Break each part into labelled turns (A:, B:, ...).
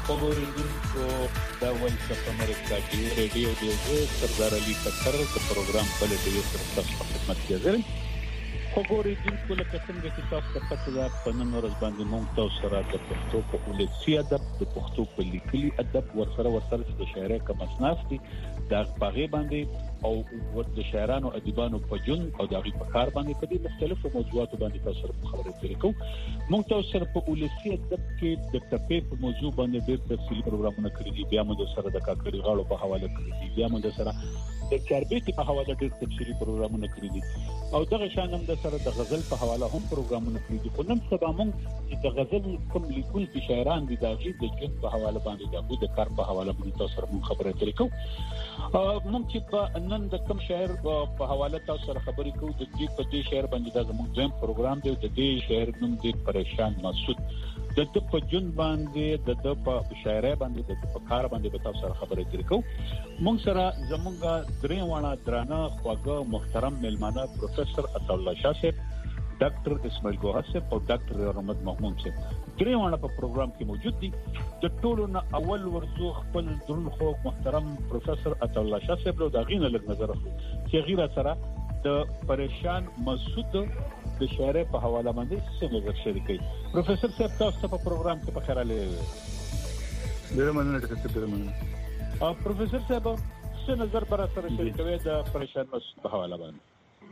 A: خبرونکو دا ول څه امریکا کې ریډیو دی سردار علي کتر د پروګرام په لټه سره تاسو په خدمت کې حاضر یم. خبرونکو لکه څنګه چې تاسو ته پته ده په نن ورځ باندې موږ تاسو سره د پښتو په ولسي ادب د پښتو په لیکلي ادب ورسره د شاعرۍ کوم اسناس دي دا په باندې او د شاعرانو ادیبانو په جون او د غي په کار باندې په دې مختلفو موضوعاتو باندې تاسو سره خبرې کوو. موږ تاسو سره په ولسي ادب کې د ټپې په موضوع باندې ډېر تفصیلي پروګرامونه کړی دي. بیا موږ سره د کاکړي غاړو په حواله کړی دي. بیا موږ سره د چاربېټي په حواله ډېر تفصیلي پروګرامونه کړی دي او دغه شان هم د سره د غزل په حواله هم پروګرامونه کړی دي. خو نن سبا موږ چې د غزل کوم لیکل دي شاعران دي د غي د جون په حواله باندې د کار په حواله باندې تاسو سره خبرې کوو. موږ چې په نن د کوم شاعر په حواله تاسو سره خبرې کوو د دې په دې شاعر باندې د زموږ ځم پروګرام دی. د دې شاعر نوم دی پریشان مسعود. د په جون باندې د په شاعرۍ باندې د په کار باندې به تاسو سره خبرې کوو. موږ سره زموږ درې وانه درانه خواږه محترم ملمانه پروفیسور عطا الله شاه صاحب، ډاکټر اسماعیل ګوهر صاحب او ډاکټر رحمت محمود صاحب درې وانه په پروګرام کې موجود دي. د ټولو نه اول ورزو خپل درون خو محترم پروفیسور عطا الله شاه صاحب له دغینه لږ نظر اخلو چې غیر سره د پریشان مسعود د شاعرۍ په حواله باندې څه نظر شریکي. پروفیسور صاحب تاسو په پروګرام کې په خیراله ډېر مننه تاسو. پروفیسور صاحب څه نظر پر سره شریکوي د پریشان مسعود په حواله باندې؟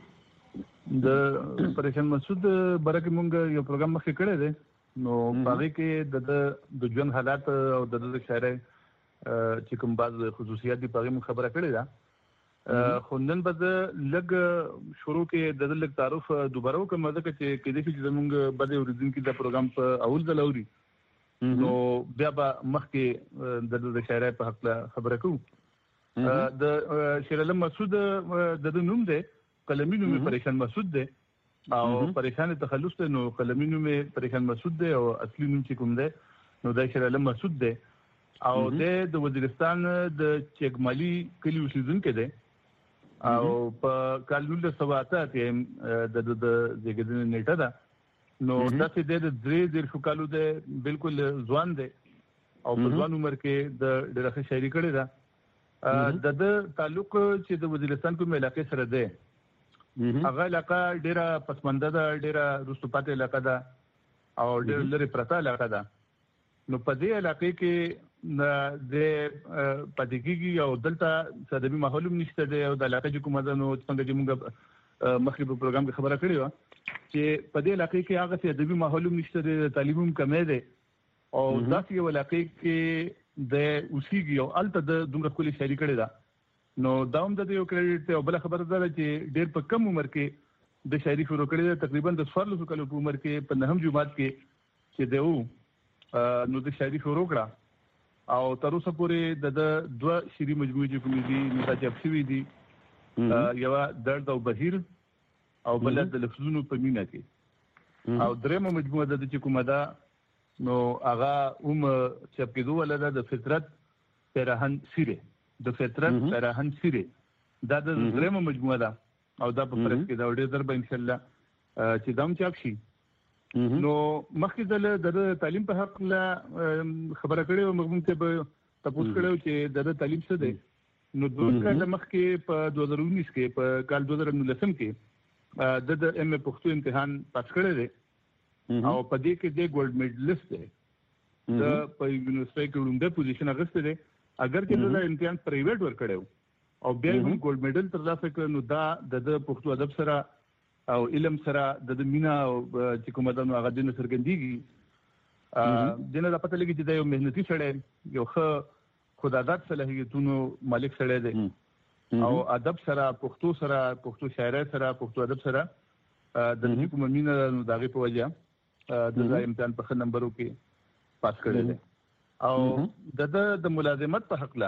B: د پریشان مسعود برکه مونږ یو پروګرام مخکې کړی دی نو هغه کې د ژوند حالات او د شاعرۍ چې کوم بعض خصوصیات دي په اړه خبره کړې ده. خو نن به لږ شروع کې د لږ تعارف دوباره وکم ځکه چې کله چې زمونږ بده اوریدونکو د پروګرام په اول ځل اوري نو بیا به مخکې د شاعرۍ په حق خبره کوو. د شیر علم مسعود د نوم دی قلمي نوم پریشان مسعود دی او پریشان تخلص ته نو قلمي نوم پریشان مسعود دی او اصلي نوم چې کوم دی نو د شیر علم مسعود دی او د وزیرستان د چګمالي کلی اوسیدونکو دی او په کال 1987 کې د زیږیدنې نیټه ده نو تاسو د درې شکالو دی بالکل ځوان دی او په ځوان عمر کې د ډېره شاعري کړې ده. د تعلق چې د وزیرستان کوم علاقې سره دی هغه علاقه ډیره پسمنده ده، ډیره رستوپاتې علاقه ده او ډیره لري پرته علاقه ده. نو په دې علاقې کې د پدګي او دلته سدبي ماحول نشته دی او د علاقې کومه ده. نو څنګه چې موږ مخکې په پروګرام کې خبره کړې و چې په دې علاقې کې هغه سدبي ماحول نشته دی، تعلیم هم کمې دی او داسې یو علاقې کې د اوسېږي او الته د دومره کلی شاعري کړې ده. نو دا هم د یو کریډټ او بل خبره ده چې ډېر په کم عمر کې د شاعري شروع کړې ده. تقریبا د 14 کالو په عمر کې په نهم جماعت کې چې دیو نو د شاعري شروع کړه او تر اوسه پورې د دوه شعري مجموعې چې کومې دي نو دا چاپ شوي دي. یو درد او بهیر او بل د لفظونو په مینا کې او درېمه مجموعه د چې کومه ده نو هغه چاپ کېدو ولدا د فطرت پیراهن سیره د فطرت پیراهن سیره دا د درېمه مجموعه ده او دا په پرس کې دا ډېر در به ان شاء الله چې دام چاپ شي. نو مخکې د تعلیم په حق لا خبره کړې او موږ ته به تاسو کړو چې د تعلیم څه دی. نو دوه کال مخکې په 2019 کې په کال 2019 کې د ام پښتو امتحان پاس کړی دی او په دې کې د ګولډ میډلست دی د په یونیورسيټي کې لومړی پوزیشن اخیستی دی. اگر چې دا امتحان پرایویټ ور کړو او بیا هم ګولډ میډل ترلاسه کړ نو دا د پښتو ادب سره او علم سره د مینا او چې کومه ده نو هغه د سرګندېږي. دنه د پته لګي چې دا یو مهنتي سړی یو ښه خدادات صلاحیتونو مالک سړی دی او ادب سره پښتو سره پښتو شاعرۍ سره پښتو ادب سره د کومه مینا نو دغه په وجه د امتحان په ښه نمبرو کې پاس کړی دی او د ملازمت په حق لا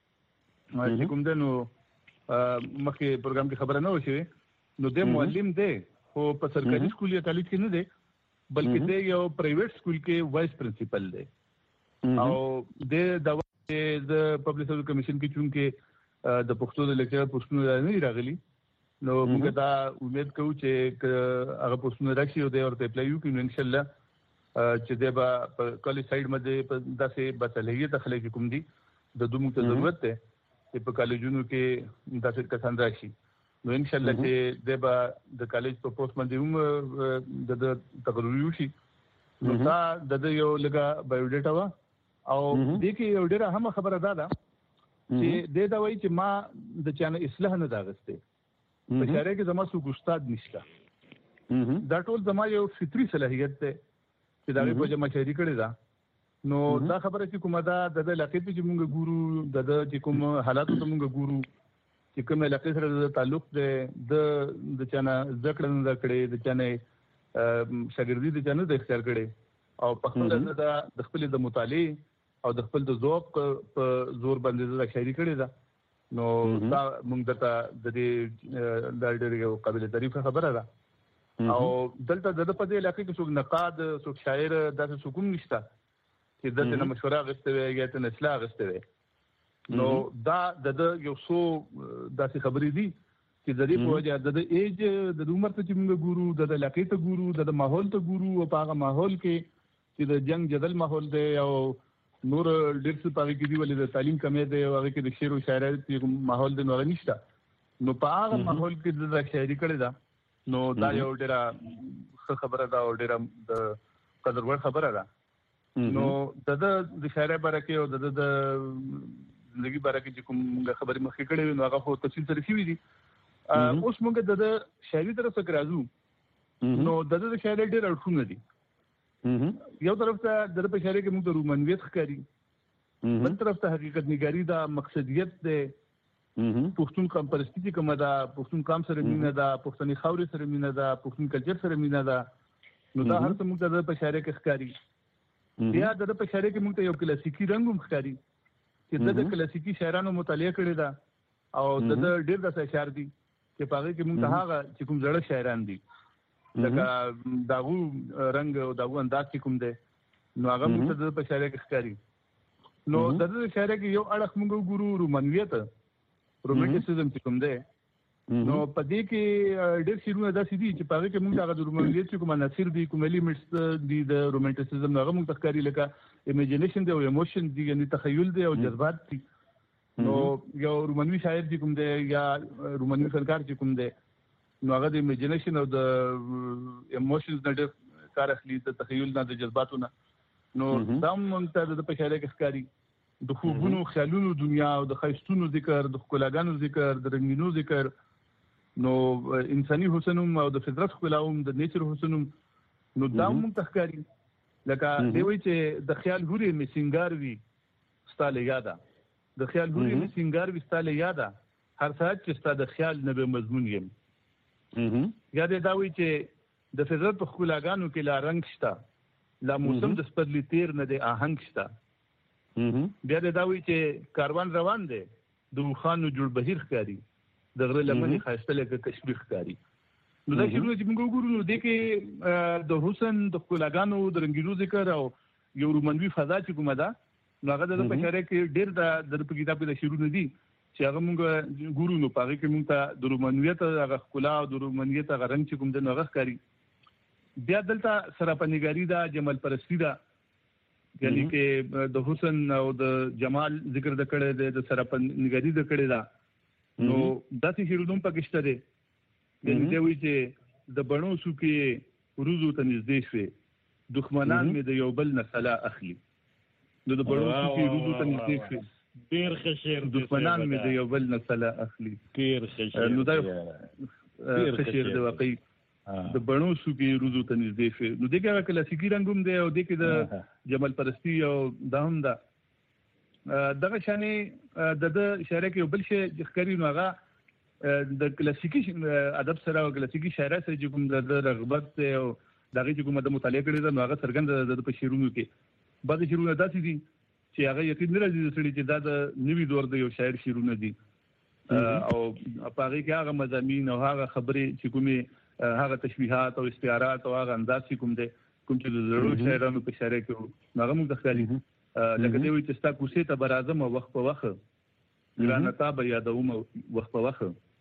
B: چې کوم ده نو مخکې پروګرام کې خبره نه وشي نو د معلم دی خو په سرکاري سکول یا کالج کې نه دی بلکې د یو پرایویټ سکول کې وایس پرنسپل دی او د پبلک سروس کمیشن کې چونکه د پښتو د لیکچر پښتون نه راغلي نو موږ دا امید کوو چې هغه پښتون راشي او د ورته اپلای وکړي ان شاء الله چې د په کلی سایډ باندې په داسې بتلهیه داخله کې کوم دي د دومره ته ضرورت ده چې په کالجونو کې داسې کسان راشي نو ان شاء الله چې د کالج په پوسټ باندې هم د تقرر شي نو دا د یو لګه بایوډیټا وا او د کې یو ډیره هم خبره ده چې دا وایي چې ما د چانه اصلاح نه داغسته په شارع کې زما څو استاد نشته دا ټول زما یو فطري صلاحیت ده چې دا په جمع شهري کړی دا نو دا خبره چې کومه دا د علاقې په چې مونږ ګورو د چې کوم حالاتو ته مونږ ګورو چې کوم علاقې سره د تعلق ده د چانه ذکر نه کړي د چانه شاګردي د چانه د اختیار کړي او په خپل د خپل د مطالعه او د خپل د ذوق په زور باندې د شاعري کړي دا نو دا موږ د دې د ډېر قابل تعریف خبره ده او دلته د په دې علاقې کې څوک نقاد څوک شاعر داسې څوک نشته چې دته مشوره غوښته وي یا ته اصلاح غوښته وي نو دا د یو څو داسې خبرې دي چې د دې په وجه د ایج د عمر ته چې موږ ګورو د علاقې ته ګورو د ماحول ته ګورو او په هغه ماحول کې چې د جنگ جدل ماحول دی او نور ډېر څه پاره کې دی ولې د تعلیم کمې دی او هغه کې د شعر او شاعرۍ ماحول دی نور نشته نو په هغه ماحول کې د شاعري کړي دا نو دا یو ډېره خبره ده او ډېره د قدر وړ خبره ده نو د شاعرۍ باره کې او د زندګي باره کې چې کوم خبرې مخکې کړې نو هغه خو تفصیل سره شوي دي اوس موږ د شاعري طرف څخه راځو نو د شاعرۍ ډېر اړخونه دي یو طرف ته د په شاعرۍ کې موږ د رومانویت ښکاري بل طرف ته حقیقت نګاري دا مقصدیت ده پښتون قام پرستی چې کومه ده پښتون قام سره مینه ده پښتني خاورې سره مینه ده پښتون کلچر سره مینه ده نو دا هر څه موږ د په شاعرۍ کې ښکاري بیا د په شاعرۍ کې موږ ته یو کلاسیکي رنګ هم ښکاري چې د کلاسیکي شاعرانو مطالعه کړې ده او د ډېر د اشعار دي چې په هغه کې موږ ته هغه چې کوم زړه شاعران دي لکه داغو رنګ او داغو انداز چې کوم دی نو هغه موږ ته په شاعرۍ کې ښکاري نو د شاعرۍ کې یو اړخ موږ ګورو رومانویت رومانټیسزم چې کوم دی نو په دې کې ډېر شعرونه داسې دي چې په هغه کې موږ هغه د رومانویت چې کوم عناصر دي کوم الیمنټس دي د رومانټیسزم هغه موږ ته ښکاري لکه ایمیجینیشن دی او ایموشن دي یعنی تخیل دی او جذبات دي نو یو رومانوي شاعر چې کوم دی یا رومانوي فنکار چې کوم دی نو هغه د ایمیجینیشن او د ایموشنز نه ډېر کار اخلي د تخیل نه د جذباتو نه نو دا موږ ته د په شاعرۍ کې ښکاري د خوبونو خیالونو دنیا او د ښایستونو ذکر د ښکلاګانو ذکر د رنګینو ذکر نو انساني حسن او د فطرت ښکلا هم د نیچر حسن نو دا موږ ته ښکاري لکه دی وایي چې د خیال هورې مې سینګار وي ستا له یاده د خیال هورې مې سینګار وي ستا له یاده هر ساعت چې ستا د خیال نه به مضمون یم یا دی دا وایي چې د فطرت په ښکلاګانو کې لا رنګ شته لا موسم د سپرلي تیر نه دی آهنګ شته بیا دی دا وایي چې کاروان روان دی د اوښانو جوړ بهیر ښکاري د غره لمنې ښایسته لکه کشمیر ښکاري نو دا شعرونه چې موږ وګورو نو دې کې د حسن د ښکلاګانو د رنګینو ذکر او یو رومانوي فضا چې کومه ده نو هغه د په شاعرۍ کې ډېر د په کتاب کې د شعرونه دي چې هغه موږ ګورو نو په هغه کې موږ ته د رومانویت هغه ښکلا او د رومانویت هغه رنګ چې کوم دی نو هغه ښکاري بیا دلته سراپنګاري ده جمال پرستی ده یعنی کې د حسن او د جمال ذکر د کړه د سراپنګاري د کړه ده نو داسې شعرونه پکې شته دي یعنی دی وایي چې د بڼو سو کې روزو ته نږدې شوې دښمنان مې د یو بل نه سلا اخلي نو د بڼو سو کې روزو ته نږدې شوې
A: ډیر ښه شعر
B: دښمنان مې د یو بل نه سلا اخلي
A: ډیر ښه شعر
B: نو دا ښه شعر دی واقعي د بڼو سو کې روزو ته نږدې شوې نو دې کې کلاسیکي رنګ هم دی او دې کې د جمال پرستی او دا هم ده دغه شانې د شاعرۍ کې یو بل شی ښکاري نو هغه د کلاسیکي ادب سره او کلاسیکي شاعرۍ سره چې کوم د رغبت او دغه چې کوم د مطالعه کړي ده نو هغه څرګند د په شعرونو کې بعضې شعرونه داسې دي چې هغه یقین نه راځي سړي چې دا د نوي دور د یو شاعر شعرونه دي او په هغې کې هغه مضامین او هغه خبرې چې کومې هغه تشبیهات او استعارات او هغه انداز چې کوم دی کوم چې د زړو شاعرانو په شاعرۍ کې هغه موږ ته ښکاري لکه دی وایي چې ستا کوڅې ته به راځم وخت په وخت ګرانه تا به یادوم وخت په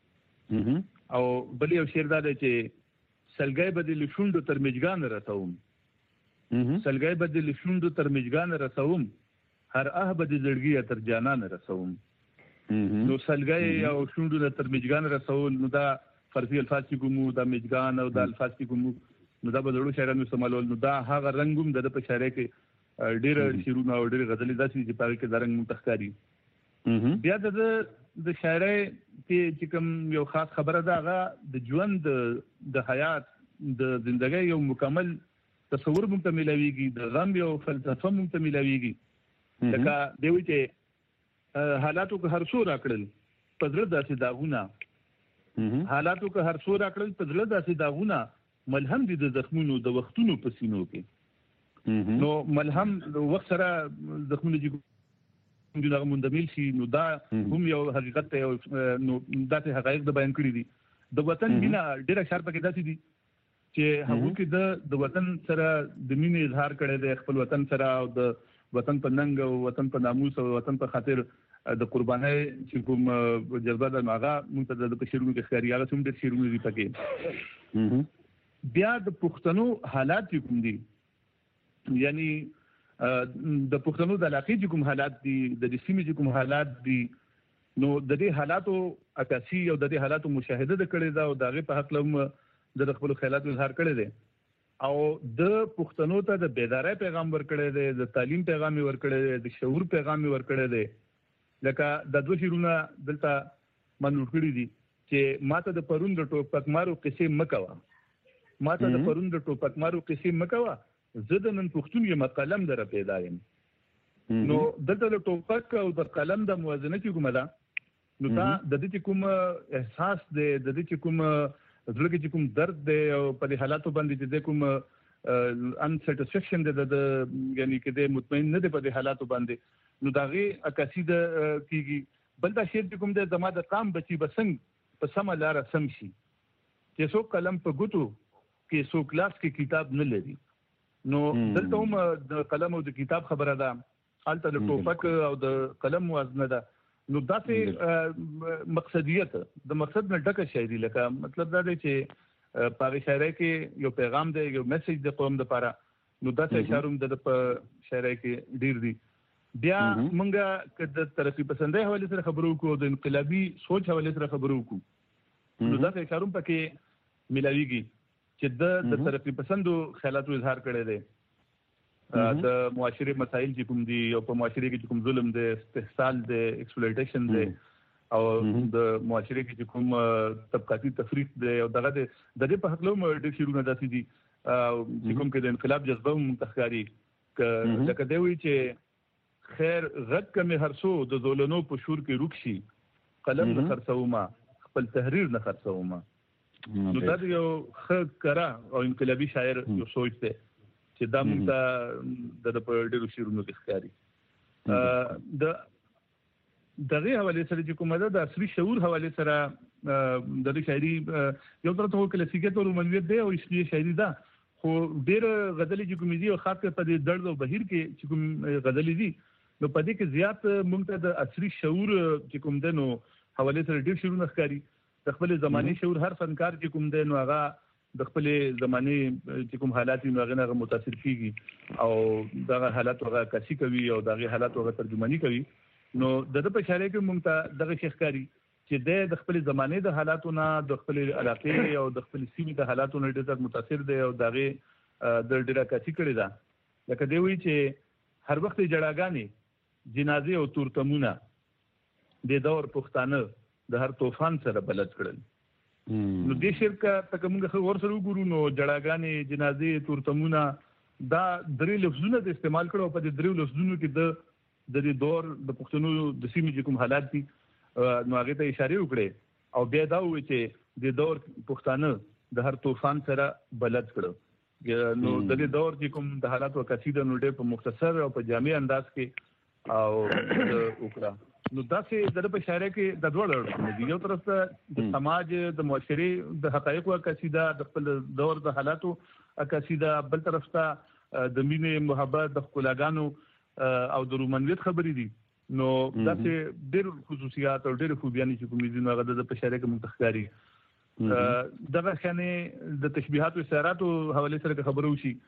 B: وخت او بل یو شعر دا دی چې سلګی به دې له شونډو تر میجګانه رسوم سلګي بدل شوند تر میجګان رسوم هر بدل زړګي تر جانان رسوم نو سلګي او شوند تر میجګان رسول نو دا فرضي الفاظ کې کومو دا میجګان او دا الفاظ کې کومو نو دا بدلو شاعرانو استعمالول نو دا هغه رنگوم د په شاعرۍ کې ډېر شیرونه او ډېر غزلې داسې چې په کې د رنگ متخکاری بیا د شاعرۍ کې چې کوم یو خاص خبره ده هغه د ژوند د حیات د ژوندۍ یو مکمل تصور مونږ ته ملويږي د غم یو فلسفه مونږ ته ملويږي لکه دوی چې حالاتو که هر څو راکړل پدړه داسې داغونه حالاتو که هر څو راکړل پدړه داسې داغونه ملهم دي د زخمونو د وختونو په سینو کې نو ملهم د وخت سره زخمونه چې دغه مندمل شي نو دا هم یو حقیقت ته نو داسې حقایق د بیان کړی دي د وطن بنا ډیره شارپ کې داسې دي چې هغه کې د وطن سره د مینې اظهار کړي د خپل وطن سره او د وطن په ننګ او وطن په ناموس او وطن په خاطر د قربانۍ چې کوم جذبه د ماغه مونږ د شیرونو کې خیاري هغه څومره شیرونو دي پکې بیا د پښتنو حالات کوم دي یعنی د پښتنو د علاقې چې کوم حالات دي د سیمې چې کوم حالات دي نو د دې حالاتو عکاسي او د دې حالاتو مشاهده د کړې ده او دغه په حق لوم د خپل خیالات اظهار کړی دی او د پښتنو ته د بیدارۍ پیغام ورکړی دی د تعلیم پیغام ورکړی دی د شعور پیغام ورکړی دی لکه د دوه شیرونه دلته منور کړی دي چې ماته د پرون د ټوپک مارو قصې مکوا ماته د پرون د ټوپک مارو قصې مکوا زه د نن پښتون یم قلم در پیدا یم نو دلته د ټوپک او د قلم د موازنه چې کومه ده نو دا د دې کوم احساس دی د دې کوم زړه کې کوم درد دی او په دې حالاتو باندې چې کوم انسټیټسفیکشن دی د یعنی کې د مطمئن نه دی په دې حالاتو باندې نو داغه عکاسي د کیږي بل دا شعر کوم د زما د قام بچي بسنګ په سم لار سم شي چې څو قلم په ګوتو کې څو کلاس کې کتاب نه لري نو دلته هم د قلم او د کتاب خبره ده البته د ټوپک او د قلم موازنه ده نو داسې مقصدیت د مقصد نه ډکه شاعري لکه مطلب دا دی چې په شاعرۍ کې یو پیغام دی یو میسج د قوم لپاره نو داسې اشعار د شاعرۍ کې ډیر دي بیا مونږه د ترقی پسندۍ حواله سره خبرو کو د انقلابي سوچ حواله سره خبرو کو نو داسې اشعار پکې ملاويږي چې د ترقی پسندو خیالاتو اظهار کړي دي د معاشري مسایل چې کوم دي او په معاشري کې کوم ظلم دی استحصال دی ایکسپلویټیشن دی او د معاشري کې کوم طبقاتي تفریق دی او دغه د دې په حق له ډېر شیرونه داسې دي چې کوم کې د انقلاب جذبه منتخکاری لکه دی وی چې خیر غد کمه هرڅو د زولنو په شور کې روکشي قلم نه خرڅوما خپل تحریر نه خرڅوما نو دا یو خکرا او انقلابي شاعر یو سوچ دی چې دا موږ د ډېرو شعرونو کې ښکاري دغه حواله سره چې کومه ده د عصري شعور حواله سره د شاعري یو تر څو کلاسیکیت او رومانویت دی او عصري شاعري ده خو ډېر غزلې چې کومې دي او خاص کر په دې درد او بهیر کې چې کوم غزلې دي نو په دې کې زیات موږ ته د عصري شعور چې کوم ده نو حواله سره ډېر شعرونه ښکاري د خپل زماني شعور هر فنکار چې کوم دی نو هغه د خپل زماني چې کوم حالات نو هغه متاثر کیږي او دغه حالات هغه کسي کوي او دغه حالات هغه ترجمانی کوي نو د په شاعرۍ کې موږ ته دغه شیخکاری چې د خپل زماني د حالاتو نه د خپل علاقې او د خپل سیمې د حالاتو نه ډېر متاثر دی او دغه د ډیره کسي کړی دا لکه دی وی چې هر وخت جړاګانې جنازې او تورتمونه د دور پښتانه د هر طوفان سره بلد کړل نو دې شرکه تک موږ ور سره وګورو نو جړاګانې جنازې تورتمونه دا درې لفظونه د استعمال کړو په دې درې لفظونو کې د دور د پښتنو د سیمې کوم حالات دي نو هغه ته اشاره وکړي او بیا دا وایي چې د دور پښتانه د هر طوفان سره بلد کړو نو د دې دور چې کوم د حالاتو قصیده نو ډېر په مختصر او په جامع انداز کې او وکړه نو داسې د په شاعرۍ کې د دوه ډول دي یو طرف ته د سماج د معاشري د حقایقو قصیده د خپل دور د حالاتو قصیده بل طرف ته د مینې محبت د خپلګانو او د رومانویت خبرې دي نو داسې ډېر خصوصیات او ډېر خوبیانی چې کومې دي نو هغه د په شاعرۍ کې منتخباري دغه خانه د تشبیهات او اشارات حواله سره خبرو شي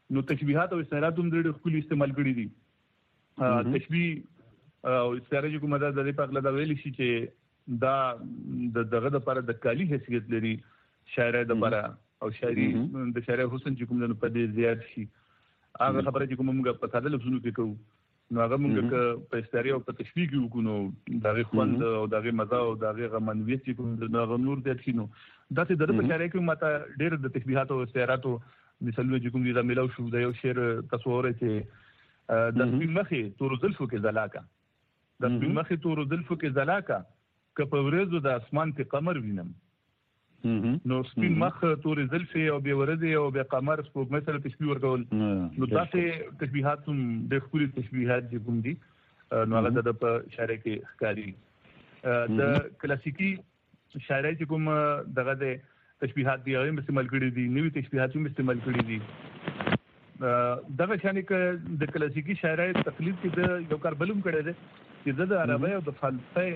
B: نو تشبیهات او استعارات هم ډېر خپل استعمال کړي دي. تشبیه او استعاره چې کومه ده د دې په اړه دا ویل شي چې دا دغه د لپاره د کالی حیثیت لري شاعر د لپاره او شاعري د شاعر حسن چې کوم د په دې زیات شي. هغه خبره چې کوم موږ په ساده لفظونو کې کوو نو هغه موږ په استعاره او په تشبیه کې وکړو دغه خوند او دغه مزه او دغه غمنویت چې کوم د نور د تخینو دا چې د په شاعر کې ماته ډېر د تشبیهات او استعارات مثالونه چې کوم دي دا ملاو شو د یو شعر تصور چې د سپین مخې تور زلفو کې زلاکا د سپین مخې تور زلفو کې زلاکا که په ورځو د اسمان کې قمر وینم نو سپین مخ تور زلفې او به ورځې او به قمر سپوږمۍ سره تشبیه ورکول نو تاسو تشبیهات هم د خپل تشبیهات چې کوم دي نو هغه د په شاعر کې ښکاري. د کلاسیکي شاعرۍ چې کوم دغه د تشبیهات دی هغه استعمال کړي دي نوې تشبیهات هم استعمال کړي دي. دغه شانې ک د کلاسیکي شاعرۍ تقلید کې د یو کار بلوم کړي دي چې د عربی او د فلسفه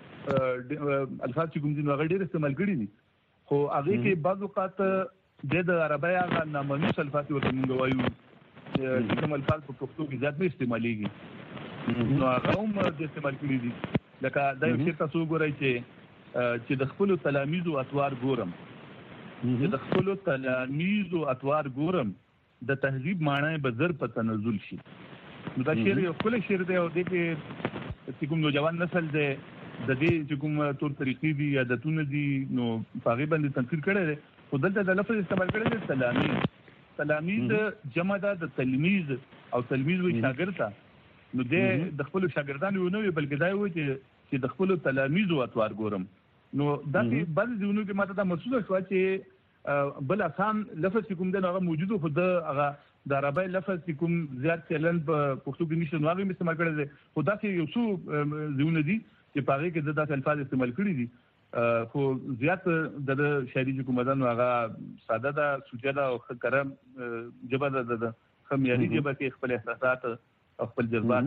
B: الفاظ چې کوم دي نو هغه ډېر استعمال کړي دي خو هغه کې بعض اوقات د عربی هغه نامنوس الفاظ ورته موږ وایو چې کوم الفاظ په پښتو کې زیات نه استعمالېږي نو هغه هم د استعمال کړي دي. لکه دا یو څه تاسو ګورئ چې د خپل تلاميذو اتوار ګورم د خپل تلاميذو اتوار ګورم د تهذیب معنی به زر په تنزل شي. نو دا شعر یو خپل شعر دی او د کې چې کوم نوجوان نسل دی د دې چې کوم تور طریقې دي عادتونه دي نو هغه باندې تنقید کړي دي خو دلته د لفظ استعمال کړي دي تلاميذ جمع ده د تلمیذ او تلمیذ وی شاګرد ته نو د خپل شاګردانو نه وي بلکې دا وي چې د خپل تلاميذ اتوار ګورم نو دا چې بعض ځینو کې ماته دا محسوس شو چې بل آسان لفظ کوم د هغه موجود خو د هغه د عربی لفظ کوم زیات چلن په پښتو کې نشته نو هغه استعمال کړي دي خو دا چې یو څو ځینو دي چې پاره کې د داسې الفاظ استعمال کړي دي خو زیات د شاعري کوم مدن هغه ساده ده سوچه ده او کرم جبه ده خمیاري جبه کې خپل احساسات او خپل جذبات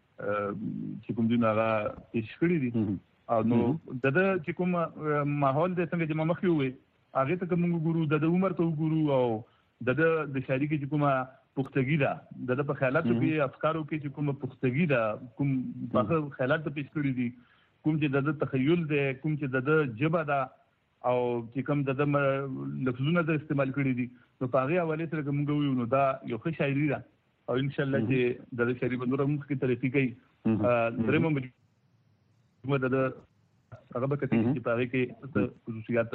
B: چې کوم دي هغه پیش کړي دي او نو د چې کوم ماحول د څنګه چې مخکې وي هغه ته کوم ګورو د عمر ته ګورو او د شاعري کې چې کومه پختګی ده د په خیالاتو کې افکارو کې چې کومه پختګی ده کوم هغه خیالات ته پیش کړي دي کوم چې د تخیل ده کوم چې د جبه ده او چې کوم د لفظونه د استعمال کړي دي نو په هغه حواله سره کوم ویو نو دا یو ښه شاعري ده او ان شاء الله چې د شاعري بنور موږ کې طریقې کوي درېمه د هغه به کې چې په هغه کې خصوصیات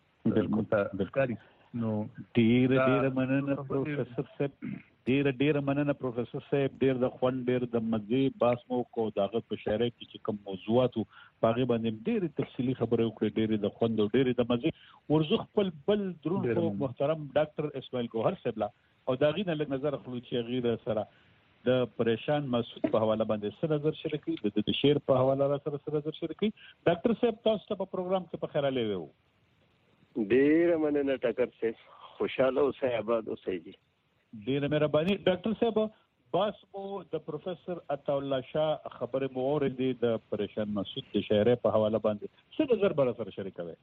B: متذکري نو ډیر مننه پروفیسور صاحب ډیر مننه پروفیسور صاحب ډیر د خوند ډیر د مزه باسمو کو داغه په شعر کې چې کوم موضوعات باغې باندې ډیر تفصیلی خبره وکړه ډیر د خوند او ډیر د مزه ورزخ خپل بل درون محترم ډاکټر اسماعیل ګوهر صاحب او داغې نه لږ نظر خلو چې غیر سره د پریشان مسعود په حواله باندې سره نظر شریکي د شعر په حواله سره نظر شریکي ډاکټر صاحب تاسو ته په پروګرام کې په خیر علي وو
C: ډیر مننه ټاکر صاحب خوشاله اوسئ آباد اوسئ جی
A: ډیر مهرباني ډاکټر صاحب بس مو د پروفیسور عطا الله شاه خبره مو اوریدې د پریشان مسعود د شعر په حواله باندې څه نظر بر سره شریکوي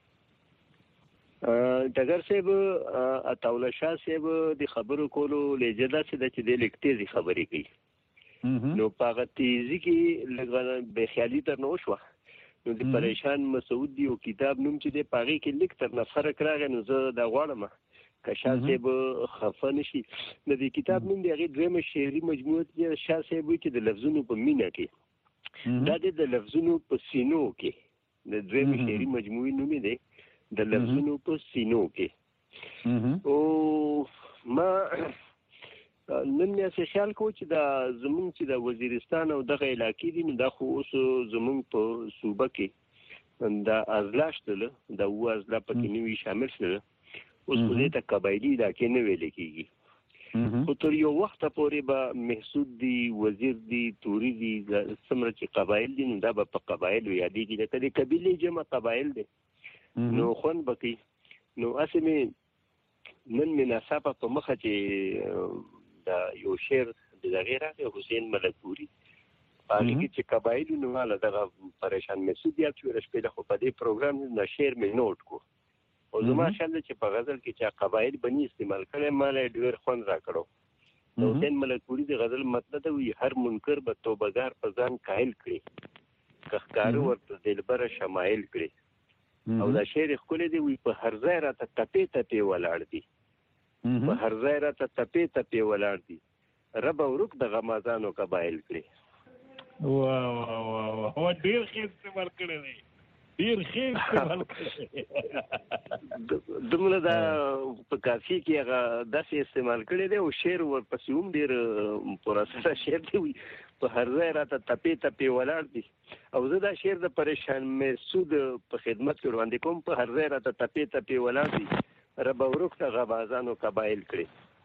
C: ټاکر صاحب عطا الله شاه صاحب د خبرو کولو لجدا چې د لیکتيزي خبرې کوي نو پاغه تیزی کې لګا به خیالي تر نو شو نو د پریشان مسعود دی او کتاب نوم چې د پاغي کې لیک تر نفر کراغه نو زه د غواړم که شاه صاحب خفه نشي نو د کتاب نوم دی هغه دویمه شعري مجموعه دی شاه صاحب چې د لفظونو په مینه کې دا د لفظونو په سینو کې د دویمه شعري مجموعه نوم دی د لفظونو په سینو کې او ما نن مې څه خیال کو چې دا زمونږ چې د وزیرستان او دغه علاقې دي نو دا خو اوس زمونږ په صوبه کې دا ازلا شتله دا وازلا پکې نیوي شامل شله اوس په دې ته قبایلی دا کې نه ویل کېږي خو تر یو وخت پورې به محسود دی وزیر دی توري دی څومره چې قبایل دي نو دا به په قبایل یادېږي د کله قبیلې جمع قبایل دي نو خون بکی نو اسمه نن مناسبه په مخه چې دا یو شعر د غیره حسین ملکپوري باندې چې قبایل نو مال دغه پریشان مسعود یا چې رښتیا خو په دې پروګرام نه شعر مې نوٹ کو او زما خیال دی چې په غزل کې چې قبایل بني استعمال کړي مال ډېر خوند راکړو. نو حسین ملک پوری د غزل مطلب دی هر منکر به توبهګار په ځان قائل کړي کخکار ورته دلبر شمایل کړي. او دا شعر ښکلی دی وي په هر ځای راته تپې تپې ولاړ دي په هر ځای راته تپې تپې ولاړ دي رب ورک د غمازانو قبایل کړي.
A: واه واه واه ډېر ښه استعمال کړی دی ډېر ښه استعمال کړی
C: دومره دا په کافي کې هغه داسې استعمال کړی دی او شعر ورپسې هم ډېر پراسره شعر دی وي په هر ځای راته تپې تپې ولاړ دي. او زه دا شعر د پریشان مسعود په خدمت کې وړاندې کوم په هر ځای راته تپې تپې ولاړ دي رب ورک د غمازانو قبایل کړي.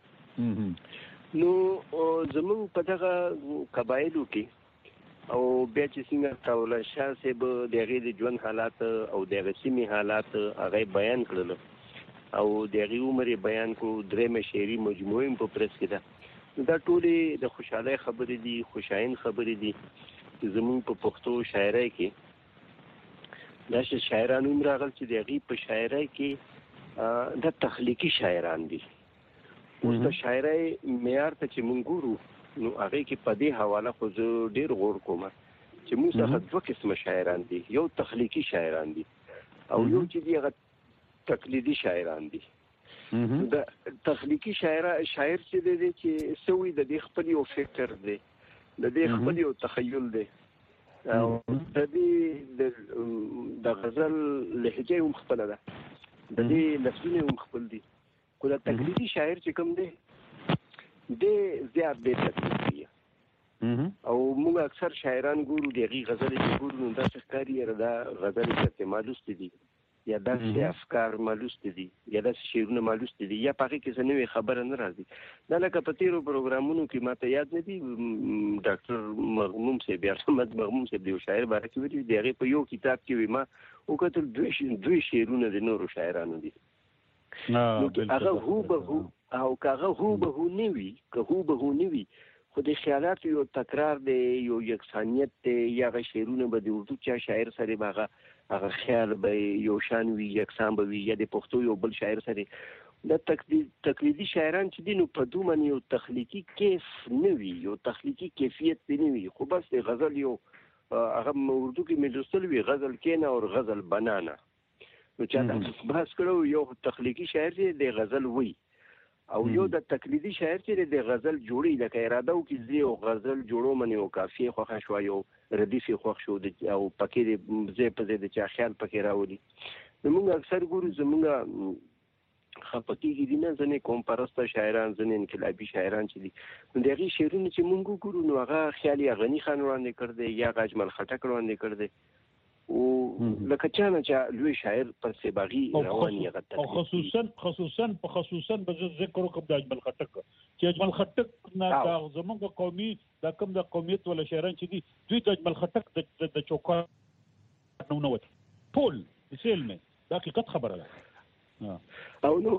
C: نو زموږ په دغه قبایلو کې او بیا چې څنګه طاوله شاه صاحب د هغې د ژوند حالات او د هغې سیمې حالات هغه بیان کړل او د هغې عمر یې بیان کړو. درېیمه شعري مجموعه هم په پرس کې ده. دا ټولې د خوشحالۍ خبرې دي خوشاین خبرې دي. زموږ په پښتو شاعرۍ کې داسې شاعران هم راغل چې د هغې په شاعرۍ کې دا تخلیقي شاعران دي. اوس د شاعرۍ معیار ته چې موږ ګورو نو هغې کې په دې حواله خو زه ډېر غور کوم چې موږ څخه دوه قسمه شاعران دي. یو تخلیقي شاعران دي او یو چې دي هغه تقلیدي شاعران دي. د تخلیقي شاعر چې دی چې سوی د دې خپل یو فکر دی د دې خپل یو تخیل دی او د دې د غزل لهجه هم خپله ده د دې لفظونه هم خپل دي. خو د تقلیدي شاعر چې کوم دی ډېر زیات بې تقلیدي او موږ اکثر شاعران ګورو د هغې غزلې چې ګورو نو داسې ښکاري یاره دا غزلې درته مالوستې دي یا داسې افکار مالوستې دي یا داسې شعرونه مالوستې دي یا په هغې کې څه نوې خبره نه راځي. دا لکه په تېرو پروګرامونو کې ماته یاد نه دي ډاکټر مغموم صاحب احمد مغموم صاحب د یو شاعر باره کې ویلي د هغې په یو کتاب کې وي ما وکتل دوی شعرونه د نورو شاعرانو دي. هغه هو به هو او که هغه هو به هو نه وي خو د خیالاتو یو تکرار دی یو یکسانیت دی یا هغه شعرونه به د اردو چا شاعر سره به هغه خیال به یو شان وي یکسان به وي یا د پښتو یو بل شاعر سره. دا تقلیدي شاعران چې دي نو په دوی باندې یو تخلیقي کیف نه وي یو تخلیقي کیفیت دی نه وي خو بس د غزل یو هغه اردو کې مې لوستل وي غزل کینا او غزل بنانا نو چا بحث کړو یو تخلیقي شاعر دی د غزل وي او یو د تقلیدي شاعر چې د غزل جوړي لکه اراده وکړي زه یو غزل جوړو منې او کافیې خوښه شوه یو ردیف یې خوښ شو او پکې د ځای په ځای د چا خیال پکې راولي. نو موږ اکثر ګورو زموږ خفه کېږي دي نه ځینې قوم پرسته شاعران ځینې انقلابي شاعران چې دي نو د هغې شعرونه چې موږ وګورو نو هغه خیال یې غني خان وړاندې کړ دی یا هغه اجمل خټک وړاندې کړ دی او لکه چا نه چا لوی شاعر پر سباغي رواني غته
A: او خصوصا به ذکر وکم د اجمل خټک چې اجمل خټک نه دا زموږ قومي دا کوم د قومیت ولا شاعران چې دي دوی د اجمل خټک د چوکا نو وته ټول سیلمه دا حقیقت خبره ده.
C: او نو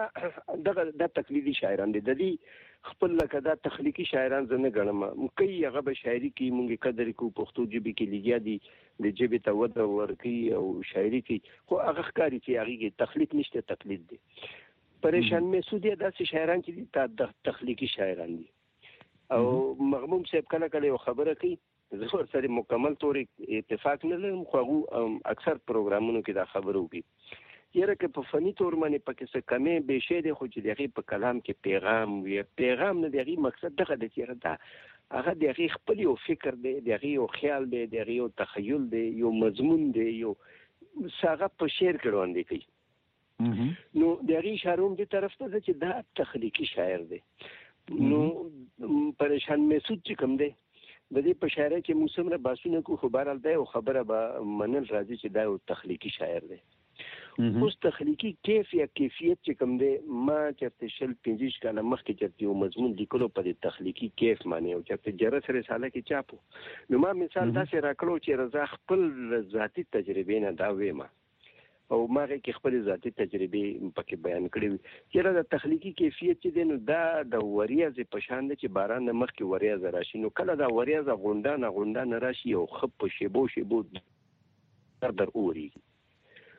C: دا تقلیدي شاعران دي د دې خپل لکه دا تخلیقي شاعران زه نه ګڼم کوي هغه به شاعري کوي موږ قدر کوو پښتو ژبې کې لګیا دي د ژبې ته وده ورکوي او شاعري کوي خو هغه ښکاري چې هغې کې تخلیق نشته تقلید دی. پریشان مسعود داسې شاعران چې دي تخلیقي شاعران دي او مغموم صاحب کله کله یو خبره کوي زه ورسره مکمل طور اتفاق نه لرم خو هغه اکثر پروګرامونو کې دا خبره وکړي یاره که په فني طور باندې پکې څه کمې بیشې دی خو چې د هغې په کلام کې پیغام وي پیغام نه د هغې مقصد دغه دی چې دا هغه د هغې خپل یو فکر دی د هغې یو خیال دی د هغې یو تخیل دی یو مضمون دی یو هغه په شعر کې وړاندې کوي. نو د هغې اشاره هم دې طرف ته ده چې دا تخلیقي شاعر دی. نو پریشان مسعود چې کوم دی د دې په شاعرۍ کې موږ څومره بحثونه کوو خو بهرحال دا یو خبره به منل راځي چې دا یو تخلیقي شاعر دی. اوس تخلیقي کیف یا کیفیت چې کوم دی ما چېرته 25 کاله مخکې چېرته یو مضمون لیکلو په دې تخلیقي کیف باندې او چېرته جرس رساله کې چاپو نو ما مثال داسې راکړو چې رضا خپل ذاتي تجربې نه دا ویم او ما هغې کې خپل ذاتي تجربې پکې بیان کړې وي چېرې د تخلیقي کیفیت چې دی نو دا د وریځې په شان دی چې باران نه مخکې وریځه راشي نو کله دا وریځه غونډه نه راشي او ښه په شیبو در اورېږي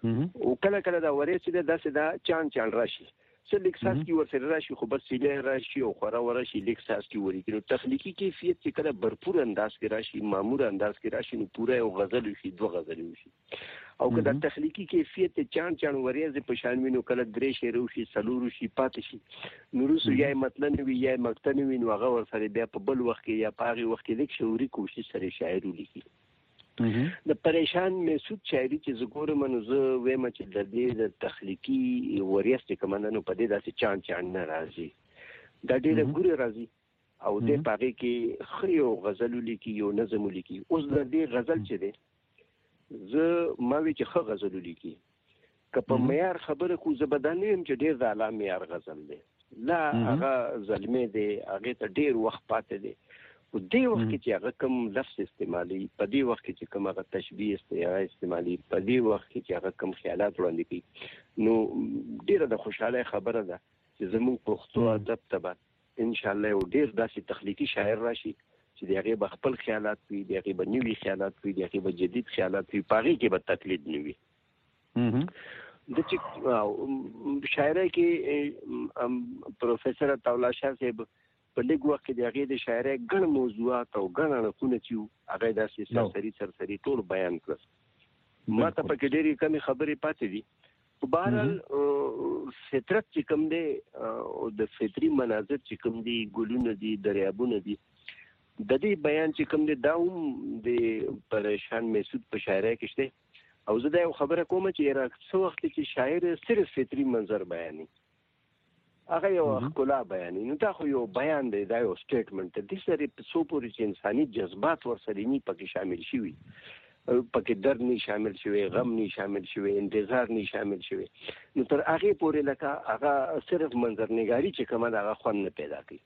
C: او کله دا ورې چې داسې دا چان راشي څه لیک ساس کې ورسره راشي خو بس سیله راشي او خورا ورشي لیک ساس کې وري نو تخلیقي کیفیت چې کله برپور انداز کې راشي مامور انداز کې راشي نو پوره یو غزل شي دوه غزل شي او کله تخلیقي کیفیت چان ورې په شان وینو کله درې شعر شي سلور شي پاتې شي نو رسو یا مطلب وي یا مقتن وي نو هغه ورسره بیا په بل وخت کې یا پاغي وخت کې لیک شعوري کوشش سره شاعر ولیکي د پریشان مسعود شاعري چې زګورم نو زه وایم چې د دې د تخلیقي وریاست کمندونو په دې داسې چان نه راځي دا ډېر ګوري راځي او د پاغي کې خيو غزل لیکي یو نظم لیکي اوس د دې غزل چې دی زه ما وی چې خو غزل لیکي کله معیار خبره کو زبدانه يم چې ډېر د اعلی معیار غزل دی لا هغه ظلمه دی هغه ته ډېر وخت پاتې دی په دې وخت کې چې هغه کوم لفظ استعمالي په دې وخت کې چې کوم هغه تشبیه استعمالي په دې وخت کې چې هغه کوم خیالات وړاندې کوي نو ډیره د خوشاله خبره ده چې زموږ پښتو ادب ته ان شاء الله یو ډیر داسې تخلیقي شاعر راشي چې دغه به خپل خیالات وي دغه به نوي خیالات وي دغه به جدید خیالات وي پاره کې به تقلید نه وي د چې شاعرۍ کې پروفیسور عطاءالله شاه صاحب په لږ وخت کې د هغې د شاعرۍ ګڼ موضوعات او ګڼ اړخونه چې هغه داسې سرسري ټول بیان کړل ما ته پکې ډېرې کمې خبرې پاتې دي په بهرحال فطرت چې کوم دی او د فطري مناظر چې کوم دي ګلونه دي دریابونه دي د دې بیان چې کوم دی دا هم د پریشان مسعود په شاعرۍ کې شته او زه دا یو خبره کوم چې څه وخت چې شاعر صرف فطري منظر بیانوي هغه یو ښکلا بیانوي نو دا خو یو بیان دی دا یو سټیټمنټ دی سره په څو پورې چې انساني جذبات ورسره نه پکې شامل شوي پکې درد نه شامل شوي غم نه شامل شوي انتظار نه شامل شوي نو تر هغه پورې لکه هغه صرف منظرنګاري چې کومه هغه خوند نه پیدا کوي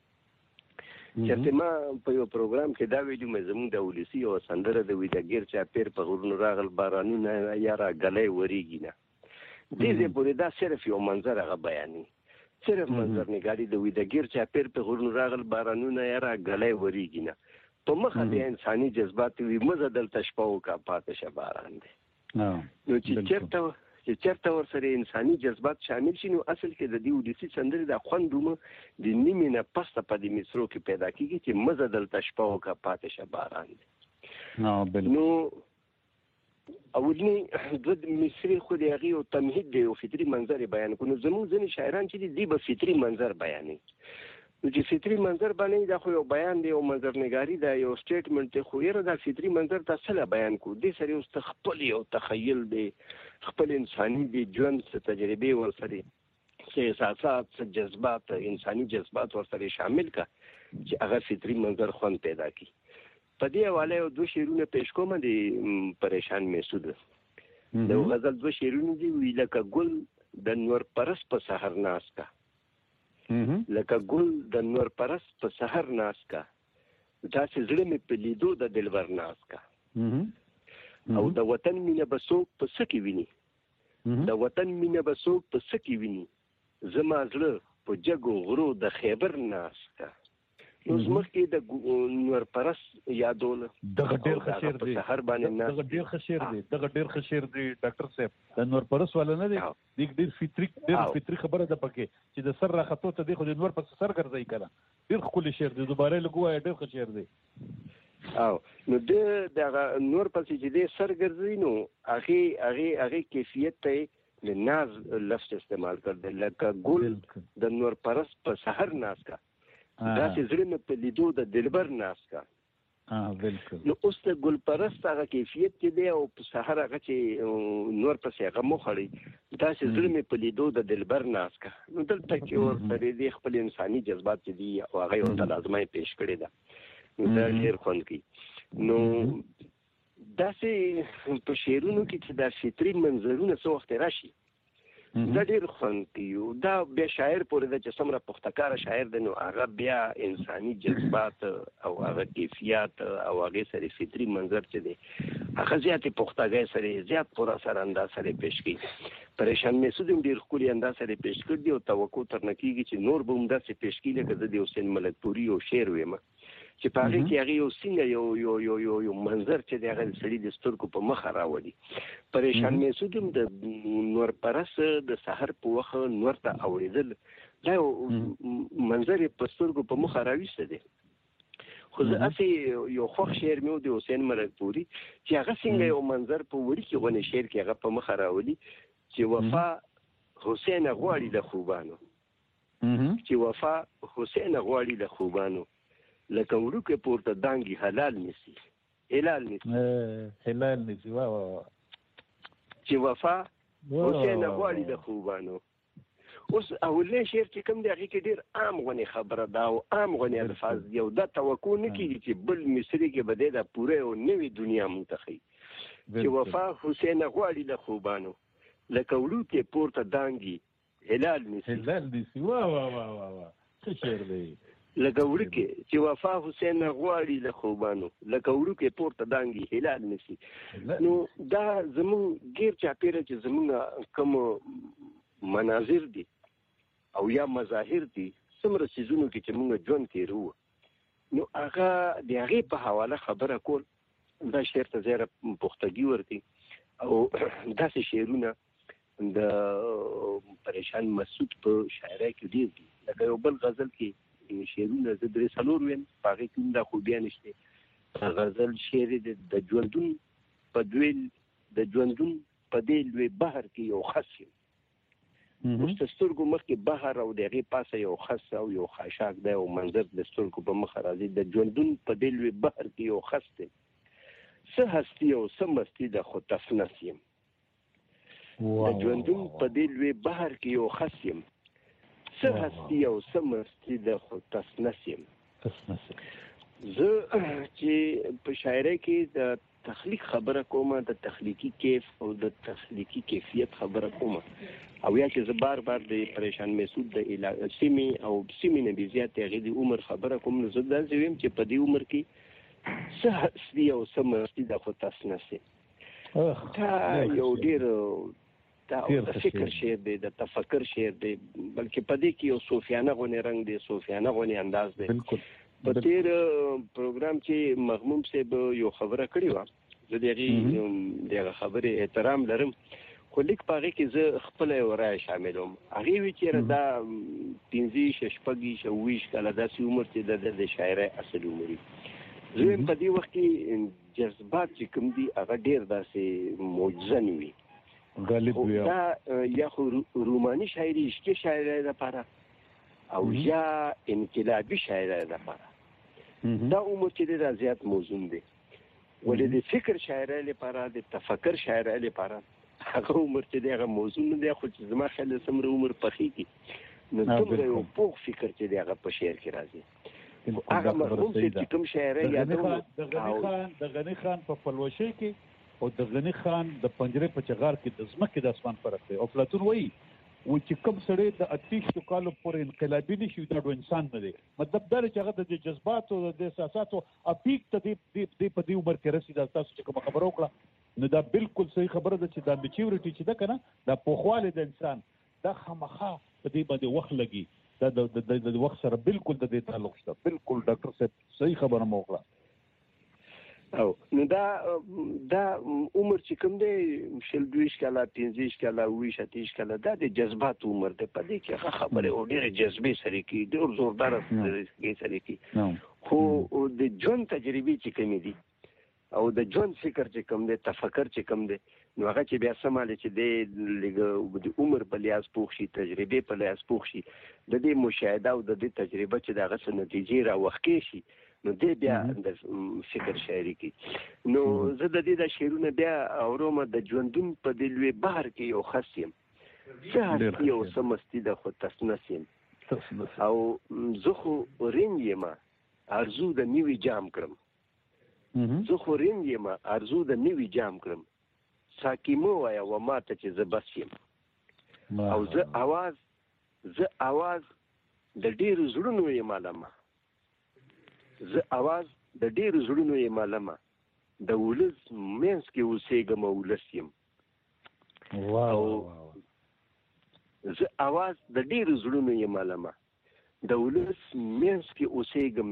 C: چې ما په یو پروګرام کې دا ویډیو مې زموږ د ولسی او سندره د ویدګیر چا پیر په غرونو راغل بارانونه یاره غلې وریږي نه دې پورې دا صرف یو منظر هغه بیانوي صرف منظرنګاري د ویدګیر چا پیر په غرونو راغل بارانونه یاره غلې وریږي نه په مخه د انساني جذبات وي مزه دلته شپو کا پاتې شه باران دی نو چې چېرته ورسره انساني جذبات شامل شي نو اصل کې د دې ولسی سندرې د خوندومه د نیمه نه پسته په دې مصرو کې پیدا کیږي چې مزه دلته شپو کا پاتې شه باران دی نو اولنی د مصری خو د هغې یو تمهید دی یو فطري منظر بیان کړو نو زموږ ځینې شاعران چې دي به فطري منظر بیانوي نو چې فطري منظر باندې دا خو یو بیان دی یو منظرنګاري ده یو سټیټمنټ دی خو یاره دا فطري منظر ته څه بیان کړو دې سره اوس خپل یو تخیل دی خپل انساني دی ژوند څه تجربې ورسره څه احساسات څه جذبات انساني جذبات ورسره شامل کا چې هغه فطري منظر خوند پیدا کړي په دې حواله یو دوه شعرونه پیش کوم دي پریشان مسعود د غزل دوه شعرونه دي وی لکه ګل د نور پرس په سحر ناس کا لکه ګل د نور پرس په سحر ناس کا داسې زړه مې په لیدو د دلبر ناس کا او د وطن مینه به څوک په څه کې ویني د وطن مینه به څوک په څه کې ویني زما زړه په جګو غرو د خیبر ناس کا اوس مخکې د نور پرس یادول
A: دغه ډېر ښه شعر دی دغه ډېر ښه شعر دی ډاکټر صاحب د نور پرس والا نه دی ډېر فطري خبره ده پکې چې د سر راختو ته دی خو د نور پس سر ګرځي کنه ډېر ښکلی شعر دی دوباره لګوه ډېر ښه شعر دی
C: او نو د نور پس چې دی سر ګرځي نو هغه کیفیت ته ناز لفظ استعمال کړ لکه ګل د نور پرس په سحر ناز کا دا چې زړه مې په لیدو د دلبر ناس کا
A: بالکل
C: نو اوس د ګل پرست هغه کیفیت کې دی او په سحر هغه چې نور پسې هغه مخړی دا چې زړه مې په لیدو د دلبر ناس کا نو دلته کې ورسره دی خپل انساني جذبات چې دي او هغه یو لازمه پیش کړی ده نو دا ډېر خوند کوي نو داسې په شعرونو کې چې دا فطري منظرونه څه وخت راشي دا ډېر خوند کوي دا بیا شاعر پورې ده چې څومره پختکاره شاعر دی نو هغه بیا انساني جذبات او هغه کیفیات او هغې سره فطري منظر چې دی هغه زیاتې پختګۍ سره زیات پوره سره انداز سره پیش کوي پریشان مسعود هم ډېر ښکلي انداز سره پیش کړي دي او توقع ترنه کېږي چې نور به هم داسې پیش کړي لکه زه د حسین ملک پوري یو شعر ویم چې په هغه کې هغه یو څنګه یو منظر چې د هغه سړي د سترګو په مخ راوړي. پریشان مسعود هم د نور پرس د سحر په وخت نور ته اوریدل دا منظر په سترګو په مخ راويسته دي. خو زه اسی یو خوښ شعر مې د حسین ملکپوري چې هغه څنګه یو منظر په وړي کې غونې شعر کې هغه په مخ راوړي چې وفا حسین غواړي د خوبانو چې وفا حسین غواړي د خوبانو لکه وړوکې پورته دانګي حلال نسی چې وفا حسین غواړي د خوبانو. اوس اولنی شعر چې کوم دی هغه کې ډېر عام غونې خبره ده او عام غونې الفاظ یو دا توقع نه کېږي چې بل مصري کې به د پوره یو نوې دنیا منتخي چې وفا حسین غواړي د خوبانو لکه وړوکې پورته دانګي هلال نسی
A: څه شعر دی
C: لکه وړوکې چې وفا حسین غواړي د خوبانو لکه وړوکې پورته دانګي هلال نسی. نو دا زموږ ګیر چاپیره چې زموږ کوم مناظر دي او یا مظاهر دي څومره سيزونو کې چې موږ ژوند تیرو نو هغه د هغې په حواله خبره کول دا شعر ته زیره پختګي ورتي او داسې شعرونه د پریشان مسعود په شاعرۍ کې ډېر دي. لکه یو بل غزل کې شعرونه زه 3-4 ویم په هغې کې دا خوبیان شته. غزل شعر د ژوندون په دې لوی بحر کې یو خس یم اوس د سترګو مخکې بحر او د هغې پاسه یو خس او یو خاشاک دی او منظر د سترګو په مخه راځي. د ژوندون په دې لوی بحر کې یو خس دی څه هستي او څه مستی ده خو تفنس یم. د ژوندون په دې لوی بحر کې یو خس یم څه هستي او څه مستی ده خو تفنس یم. زه چې په شاعرۍ کې د تخلیق خبره کومه د تخلیقي کیف او د تخلیقي کیفیت خبره کومه او یا چې زه بار بار د پریشان مسعود د سیمې او سیمې نه بې زیات هغې د عمر خبره کوم نو زه داسې ویم چې په دې عمر کې څه هستي او څه مستی ده خو تاسو نسي. دا یو ډېر د فکر شعر دی د تفکر شعر دی بلکې په دې کې یو صوفیانه غونې رنګ دی صوفیانه غونې انداز دی. په تیر پروګرام چې مغموم صاحب یو خبره کړې وه زه د هغه خبرې احترام لرم خو لیک په هغې کې زه خپله یو رایه شاملوم. هغې وی چېرې دا 15-16 کاله داسې عمر چې د شاعرۍ اصل عمر وي. زه وایم په دې وخت کې جذبات چې کوم دي هغه ډېر داسې معجزن وي. دا یا خو روماني شاعري عشقي شاعرۍ لپاره او یا انقلابي شاعرۍ لپاره دا عمر چې ډېر زیات موزون دی. ولې د فکر شاعرۍ لپاره د تفکر شاعرۍ لپاره هغه عمر چې دی هغه موزون نه دی خو چې زما خیال دی څومره عمر پخېږي نو څومره یو پوخ فکر چې دی هغه په شعر کې راځي. هغه مرحوم صاحب چې کوم شاعرۍ یادوم
A: د غني خان په پلوشۍ کې او د غني خان د پنجرې په چغار کې د ځمکې د اسمان فرق دی. او افلاطون وایي چې کوم سړی د 28 کالو پورې انقلابي نه شي دا انسان نه دی. مطلب دا چې هغه د جذباتو د احساساتو اپیک ته د په دې عمر کې رسېدا. تاسو چې کومه خبره وکړه نو دا بالکل صحیح خبره ده چې دا میچورټي چې ده که نه دا پوخوالی د انسان دا خامخا په دې باندې وخت لګي دا د وخت سره بالکل د دې تعلق شته. بالکل ډاکټر صاحب صحیح خبره مو وکړه.
C: او نو دا عمر چې کوم دی 22 کاله 15 کاله 28 کاله دا د جذبات عمر دی. په دې کې هغه خبرې او ډېرې جذبې سره کوي ډېر زورداره سره کوي خو د ژوند تجربې چې کومې دي او د ژوند فکر چې کوم دی تفکر چې کوم دی نو هغه چې بیا سماله چې دی لږ د عمر په لحاظ پوخ شي تجربې په لحاظ پوخ شي د دې مشاهده او د دې تجربه چې د هغه څه نتیجې راوخکې شي نو دی بیا د فکر شاعري کوي. نو زه د دې د شعرونه بیا اورم د ژوندون په دې لوی بحر کې یو خس یم څه هستي او څه مستی ده خو تسنس یم. او زه خو رنګ یم ارزو د نوي جام کړم زه خو رنګ یم ارزو د نوي جام کړم ساقي مه وایه و ما ته چې زه بس یم. او زه اواز د ډېرو زړونو یم عالمه زه اواز د ډېرو زړونو یم عالمه د ولس منځ کې اوسېږم ولس یم. او زه اواز د ډېرو زړونو یم عالمه د ولس منځ کې اوسېږم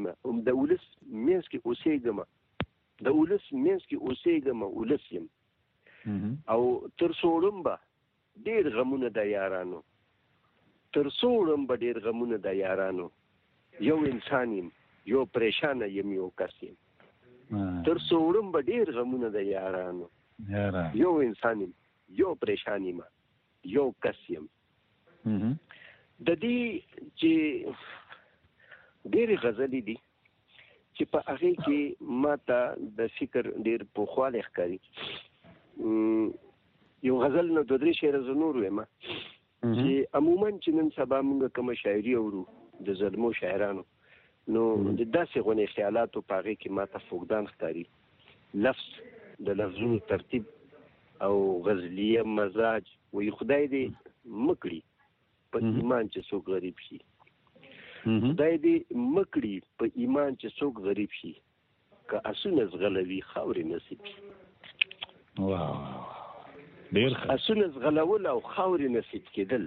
C: ولس یم او تر څوړم به ډېر غمونه د یارانو یو انسان یم یو پریشانه یم یو کس یم تر څوړم به ډېر غمونه د یارانو یو انسان یم یو پریشان یم یو کس یم. د دې چې ډېرې غزلې دي چې په هغې کې ما ته د فکر ډېر پوخوالی ښکاري. یو غزل نه 2-3 شعره زه نور وایم چې عموما چې نن سبا موږ کومه شاعري اورو د زلمو شاعرانو نو د داسې غونې خیالاتو په هغې کې ما ته فقدان ښکاري. لفظ د لفظونو ترتیب او غزلیه مزاج وایي خدای دې مکړي په ایمان چې څوک غریب شي خدای دې مکړي په ایمان چې څوک غریب شي که اسونه زغلوي خاورې نصیب شي. اسونه زغلول او خاورې نصیب کېدل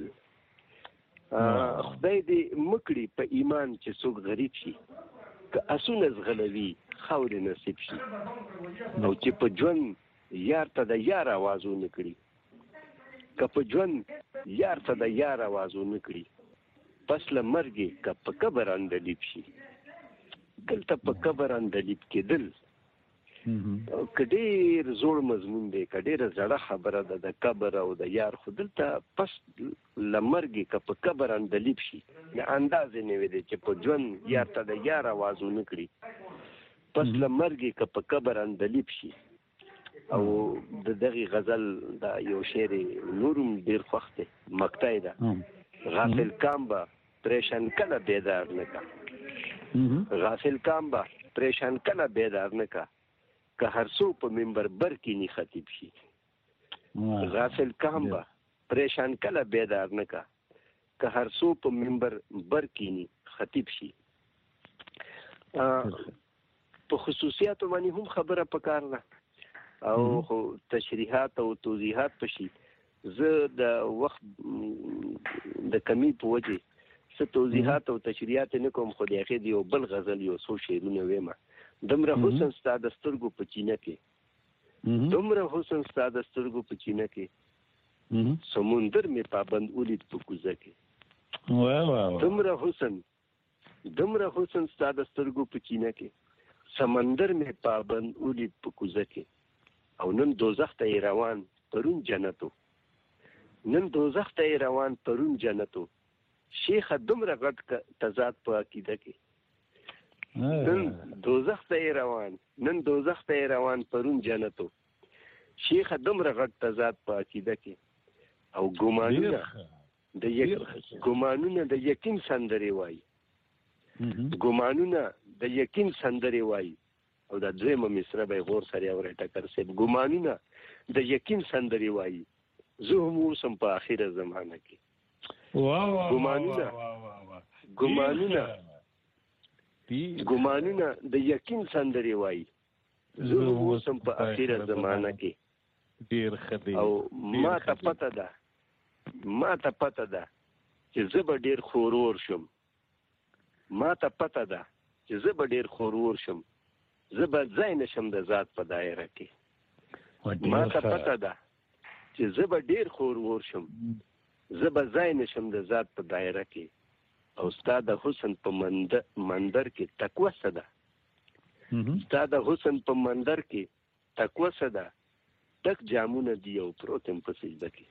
C: خدای دې مکړي په ایمان چې څوک غریب شي که اسونه زغلوي خاورې نصیب شي او چې په ژوند یار ته د یار آواز ونه کړي که په ژوند یار ته د یار آواز ونه کړي پس له مرګې که په قبر اندلیب شي. دلته په قبر اندلیب کېدل که ډېر زوړ مضمون دی که ډېره زړه خبره ده د قبر او د یار خو دلته پس له مرګې که په قبر اندلیب شي اندازې نوی دی چې په ژوند یار ته د یار آواز ونه کړي پس له مرګې که په قبر اندلیب شي. او د دغې غزل دا یو شعر نورم ډېر خوښ دی مقطع ده غافل کام به پریشان کله بیدار نه کا غافل کام به پریشان کله بیدار نه کا که هر څو په منبر بر کینی خطیب شي. غافل کام به پریشان کله بیدار نه کا که هر څو په منبر بر کینی خطیب شي. په خصوصیاتو باندې هم خبره پکار ده او خو تشریحات او توضیحات پشي زه د وخت د کمی په وجه څه توضیحات او تشریحات نه کوم خو د هغې د یو بل غزل یو څو شعرونه ویمه. دومره حسن ستا د سترګو په چینه کې دومره حسن ستا د سترګو په چینه کې سمندر مې پابند ولید په کوزه کې دومره حسن ستا د سترګو په چینه کې سمندر مې پابند ولید په کوزه کې او نن دوزخ ته روان پرون جنتو شیخه دومره غټ تضاد په عقیده کې نن دوزخ ته روان پرون جنتو شیخه دومره غټ تضاد په عقیده کې او ګمانونه د یقین سندرې وایي او دا دویمه مصره به غور سره اوري ټکر سي ګمانونه د یقین سندرې وایي زه هم اوسم په اخره زمانه کې ګمانونه د یقین سندرې وایي زه هم اوسم په اخره زمانه کې. او ما ته پته ده چې زه به ډېر خورور شم زه به ځای نشم د ذات په دایره کې. ما ته پته ده چې زه به ډېر خورور شم زه به ځای نشم د ذات په دایره کې. او ستا د حسن په مندر کې تقوه څه ده تک جامونه دي او پروت یم په سجده کې.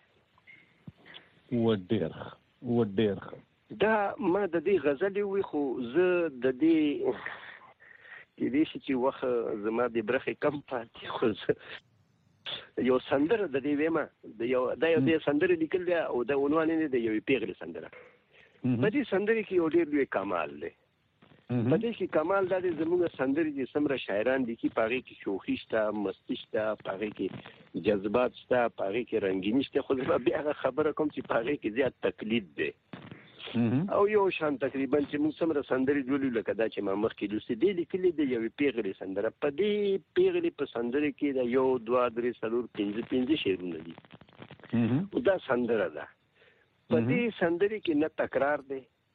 C: دا ما د دې غزلې وی خو زه د دې کېدای شي چې وخت زما د برخې کم پاتې خو یو سندره د دې ویمه دا یو د سندرې لیکل دی او د عنوان یې د یوې پیغلې سندره. په دې سندرې کې یو ډېر لوی کمال دی. په دې کې کمال دا دی زموږ سندرې چې څومره شاعران لیکي په هغې کې شوخي شته مستي شته په هغې کې جذبات شته په هغې کې رنګیني شته خو زه بیا هغه خبره کوم چې په هغې کې زیات تقلید دی او یو شان تقریبا چې موږ څومره سندرې لولو لکه دا چې ما مخکې لوستې دې لیکلې د یوې پیغلې سندره. په دې پیغلې په سندرې کې د 1 2 3 4 5 شعرونه دي دا سندره ده. په دې سندرې کې نه تکرار دی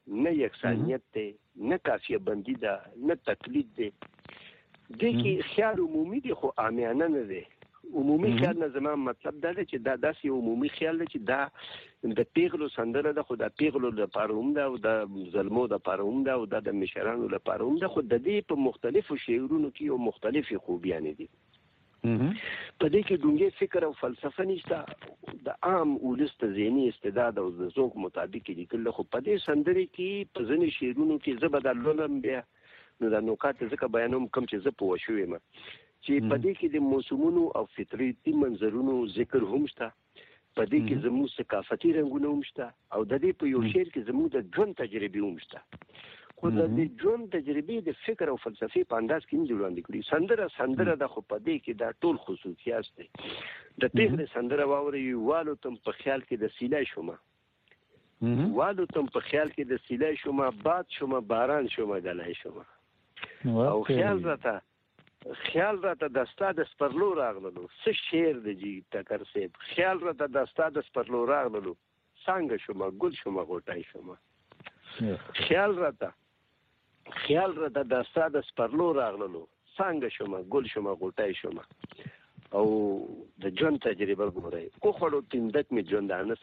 C: نه یکسانیت دی، نه قافیه بندي ده، نه تقلید دی. دې کې خیال عمومي دی خو عامیانه نه دی. عمومي خیال نه زما مطلب دا دی چې دا داسې عمومي خیال دی چې دا د پیغلو سندره ده، خو د پیغلو لپاره هم ده او د ظلمو لپاره هم ده او دا د مشرانو لپاره هم ده، خو د دې په مختلفو شعرونو کې یو مختلفې خوبیانې دي. په دې کې ډونګې فکر او فلسفه نشته، د عام ولس ته ذهني استعداد او د ذوق مطابق لیکل. خو په دې سندرې کې په ځینې شعرونو کې زه به دا لولم بیا نو دا نکات ځکه بیانوم کوم چې زه پوه شوی یم چې په دې کې د موسمونو او فطرتي منظرونو ذکر هم شته، په دې کې زموږ ثقافتي رنګونه هم شته او د دې په یو شعر کې زموږ د ژوند تجربې هم شته. خو د دې ژوند تجربې د فکر او فلسفې په انداز کې نه وړاندې کړي. سندره د خو په دې کې دا ټول خصوصیات دي. د پیغلې سندره واوري والو تم په خیال کې د سیلای شومه، والو تم په خیال کې د سیلای شومه، باد شومه، باران شومه، دلای شومه او خیال راته د ستا د سپرلو راغللو. څه شعر دی جی ټکر صاحب. خیال راته د ستا د سپرلو راغللو، څانګه شومه، ګل شومه، غوټۍ شومه. خیال راته د ستا د سپرلو راغللو، څانګه شومه، ګل شومه، غوټۍ شومه. او د ژوند تجربه ګورئ. وخوړو تیندک مې ژوندانه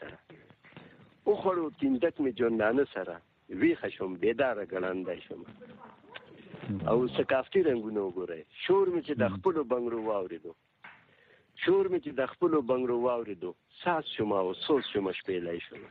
C: سره، ویښه شوم بیداره ګړندی شوم. او ثقافتي رنګونه وګورئ. شور مې چې د خپلو بنګړو واورېدو، ساز شوم او سوز شوم، شپېلی شوم.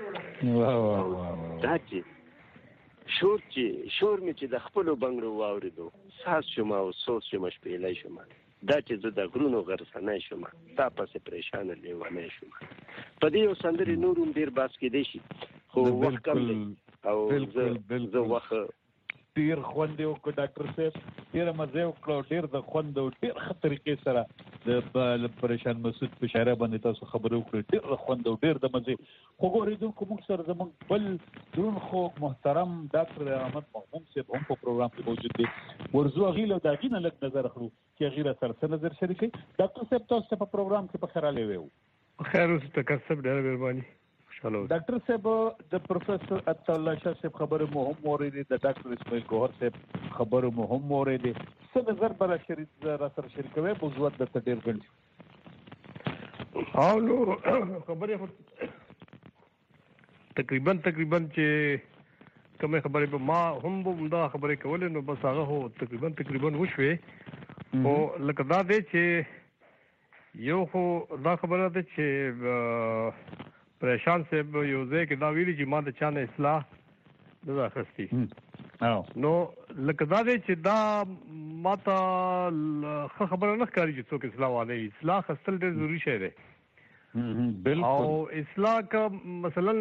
C: دا چې شور مې چې د خپلو بنګړو واورېدو، ساز شوم او سوز شوم، شپېلی شوم. دا چې زه د غرونو غرڅنی شوم، تا پسې پریشانه لیونی شوم. په دې یو سندرې نور هم ډېر بحث کېدی شي خو وخت کم دی او زه وخت
A: ډیر خوند یې وکړ ډاکټر صاحب، ډېره مزه یې وکړه، ډېر د خوند او ډېر ښه طریقې سره د پریشان مسعود په شاعرۍ باندې تاسو خبرې وکړې، ډېر د خوند او ډېر د مزې. خو اورېدونکو موږ سره زموږ بل دروند خو محترم ډاکټر احمد محمود صاحب هم په پروګرام کې موجود دی. ورځو هغې له د هغې نه لږ نظر اخلو چې هغې را سره څه نظر شریک کړي. ډاکټر صاحب تاسو ته په پروګرام کې په خیر راغلی وو.
D: خیر اوسه ټکر صاحب، ډېره مهرباني.
A: ډاکټر صاحب د پروفیسور عطاالله شاه صاحب خبرې مو هم اورېدې، د ډاکټر اسماعیل ګوهر صاحب خبرې مو هم اورېدې. څه نظر به را سره شریکوئ؟ موضوعات درته ډېر ګڼي.
D: نو خبرې تقریبا چې کومې خبرې به ما هم دا خبرې کولې، نو بس هغه خو تقریبا وشوې. خو لکه دا دی چې یو خو دا خبره ده چې پریشان صاحب یو ځای کې دا ویلي چې ما د چا نه اصلاح نه ده اخیستې. نو لکه دا دی چې دا ما ته ښه خبره نه ښکاري چې څوک اصلاح والی وي. اصلاح اخیستل ډېر ضروري شی دی. او اصلاح که مثلا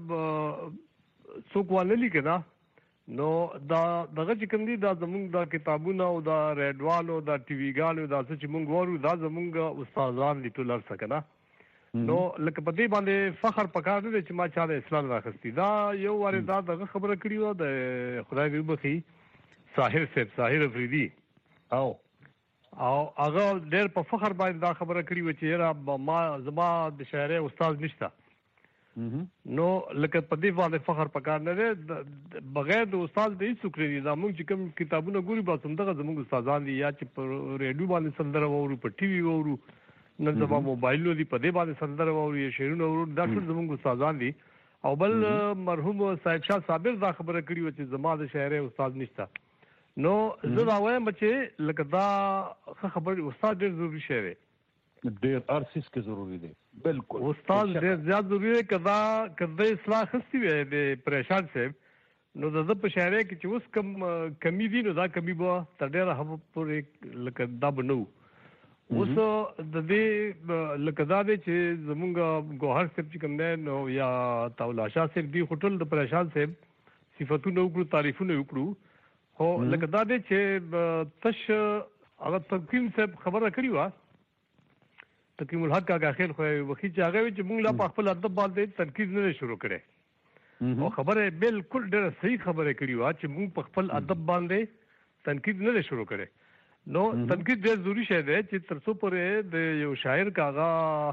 D: څوک ونه لیکي نه، نو دا دغه چې کوم دي دا زمونږ دا کتابونه او دا ریډیوانو دا ټي ویګانو دا څه چې مونږ وارو دا زمونږ استادان دي ټول هر څه که نه. نو لکه په دې باندې فخر پکار دی چې ما چا د اسلام راخستی. دا یو واري دا دغه خبره کړې وه د خدای دې وبخي ساحر صاحب، ساحر افریدي، او هغه ډېر په فخر باندې دا خبره کړې وه چې یاره زما د شاعرۍ استاد نشته. نو لکه په دې باندې فخر پکار نه دی، بغیر د استاد د هېڅوک نه دي. دا موږ چې کوم کتابونه ګورو بس همدغه زموږ استادان دي، یا چې په ریډیو باندې سندره واورو، په ټي وي واورو، نن سبا موبایلونو دي په دې باندې سندره واورو یا شعرونه واورو، دا ټول زموږ استادان دي. او بل مرحوم صاحب شاه صابر دا خبره کړې وه چې زما د شاعرۍ استاد نشته. نو زه دا وایم چې لکه دا ښه خبرې، استاد ډېر ضروري شی دی،
A: ډېر هر څیز کې ضروري دی. بالکل
D: استاد ډېر زیات ضروري دی. که دا اصلاح اخیستې وی د پریشان صاحب، نو د ده په شاعرۍ کې چې اوس کمی دي، نو دا کمی به تر ډېره حد پورې لکه دا به نه وو. اوس د دې لکه دا دی چې زمونږ ګوهر صاحب چې کوم دی نو یا عطاالله شاه صاحب دي، خو ټول د پریشان صاحب صفتونه وکړو، تعریفونه وکړو. خو لکه دا دی چې تش هغه تقویم صاحب خبره کړې وه، تقویم الحق کاکا خیل خو وخي چې هغه وی چې موږ لا په خپل ادب باندې تنقید نه شروع کړی. او خبره بالکل ډېره صحیح خبره کړې وه چې موږ په خپل ادب باندې تنقید نه شروع کړی. نو تنقید ډېر ضروري شی دی چې تر څو پورې د یو شاعر کاغه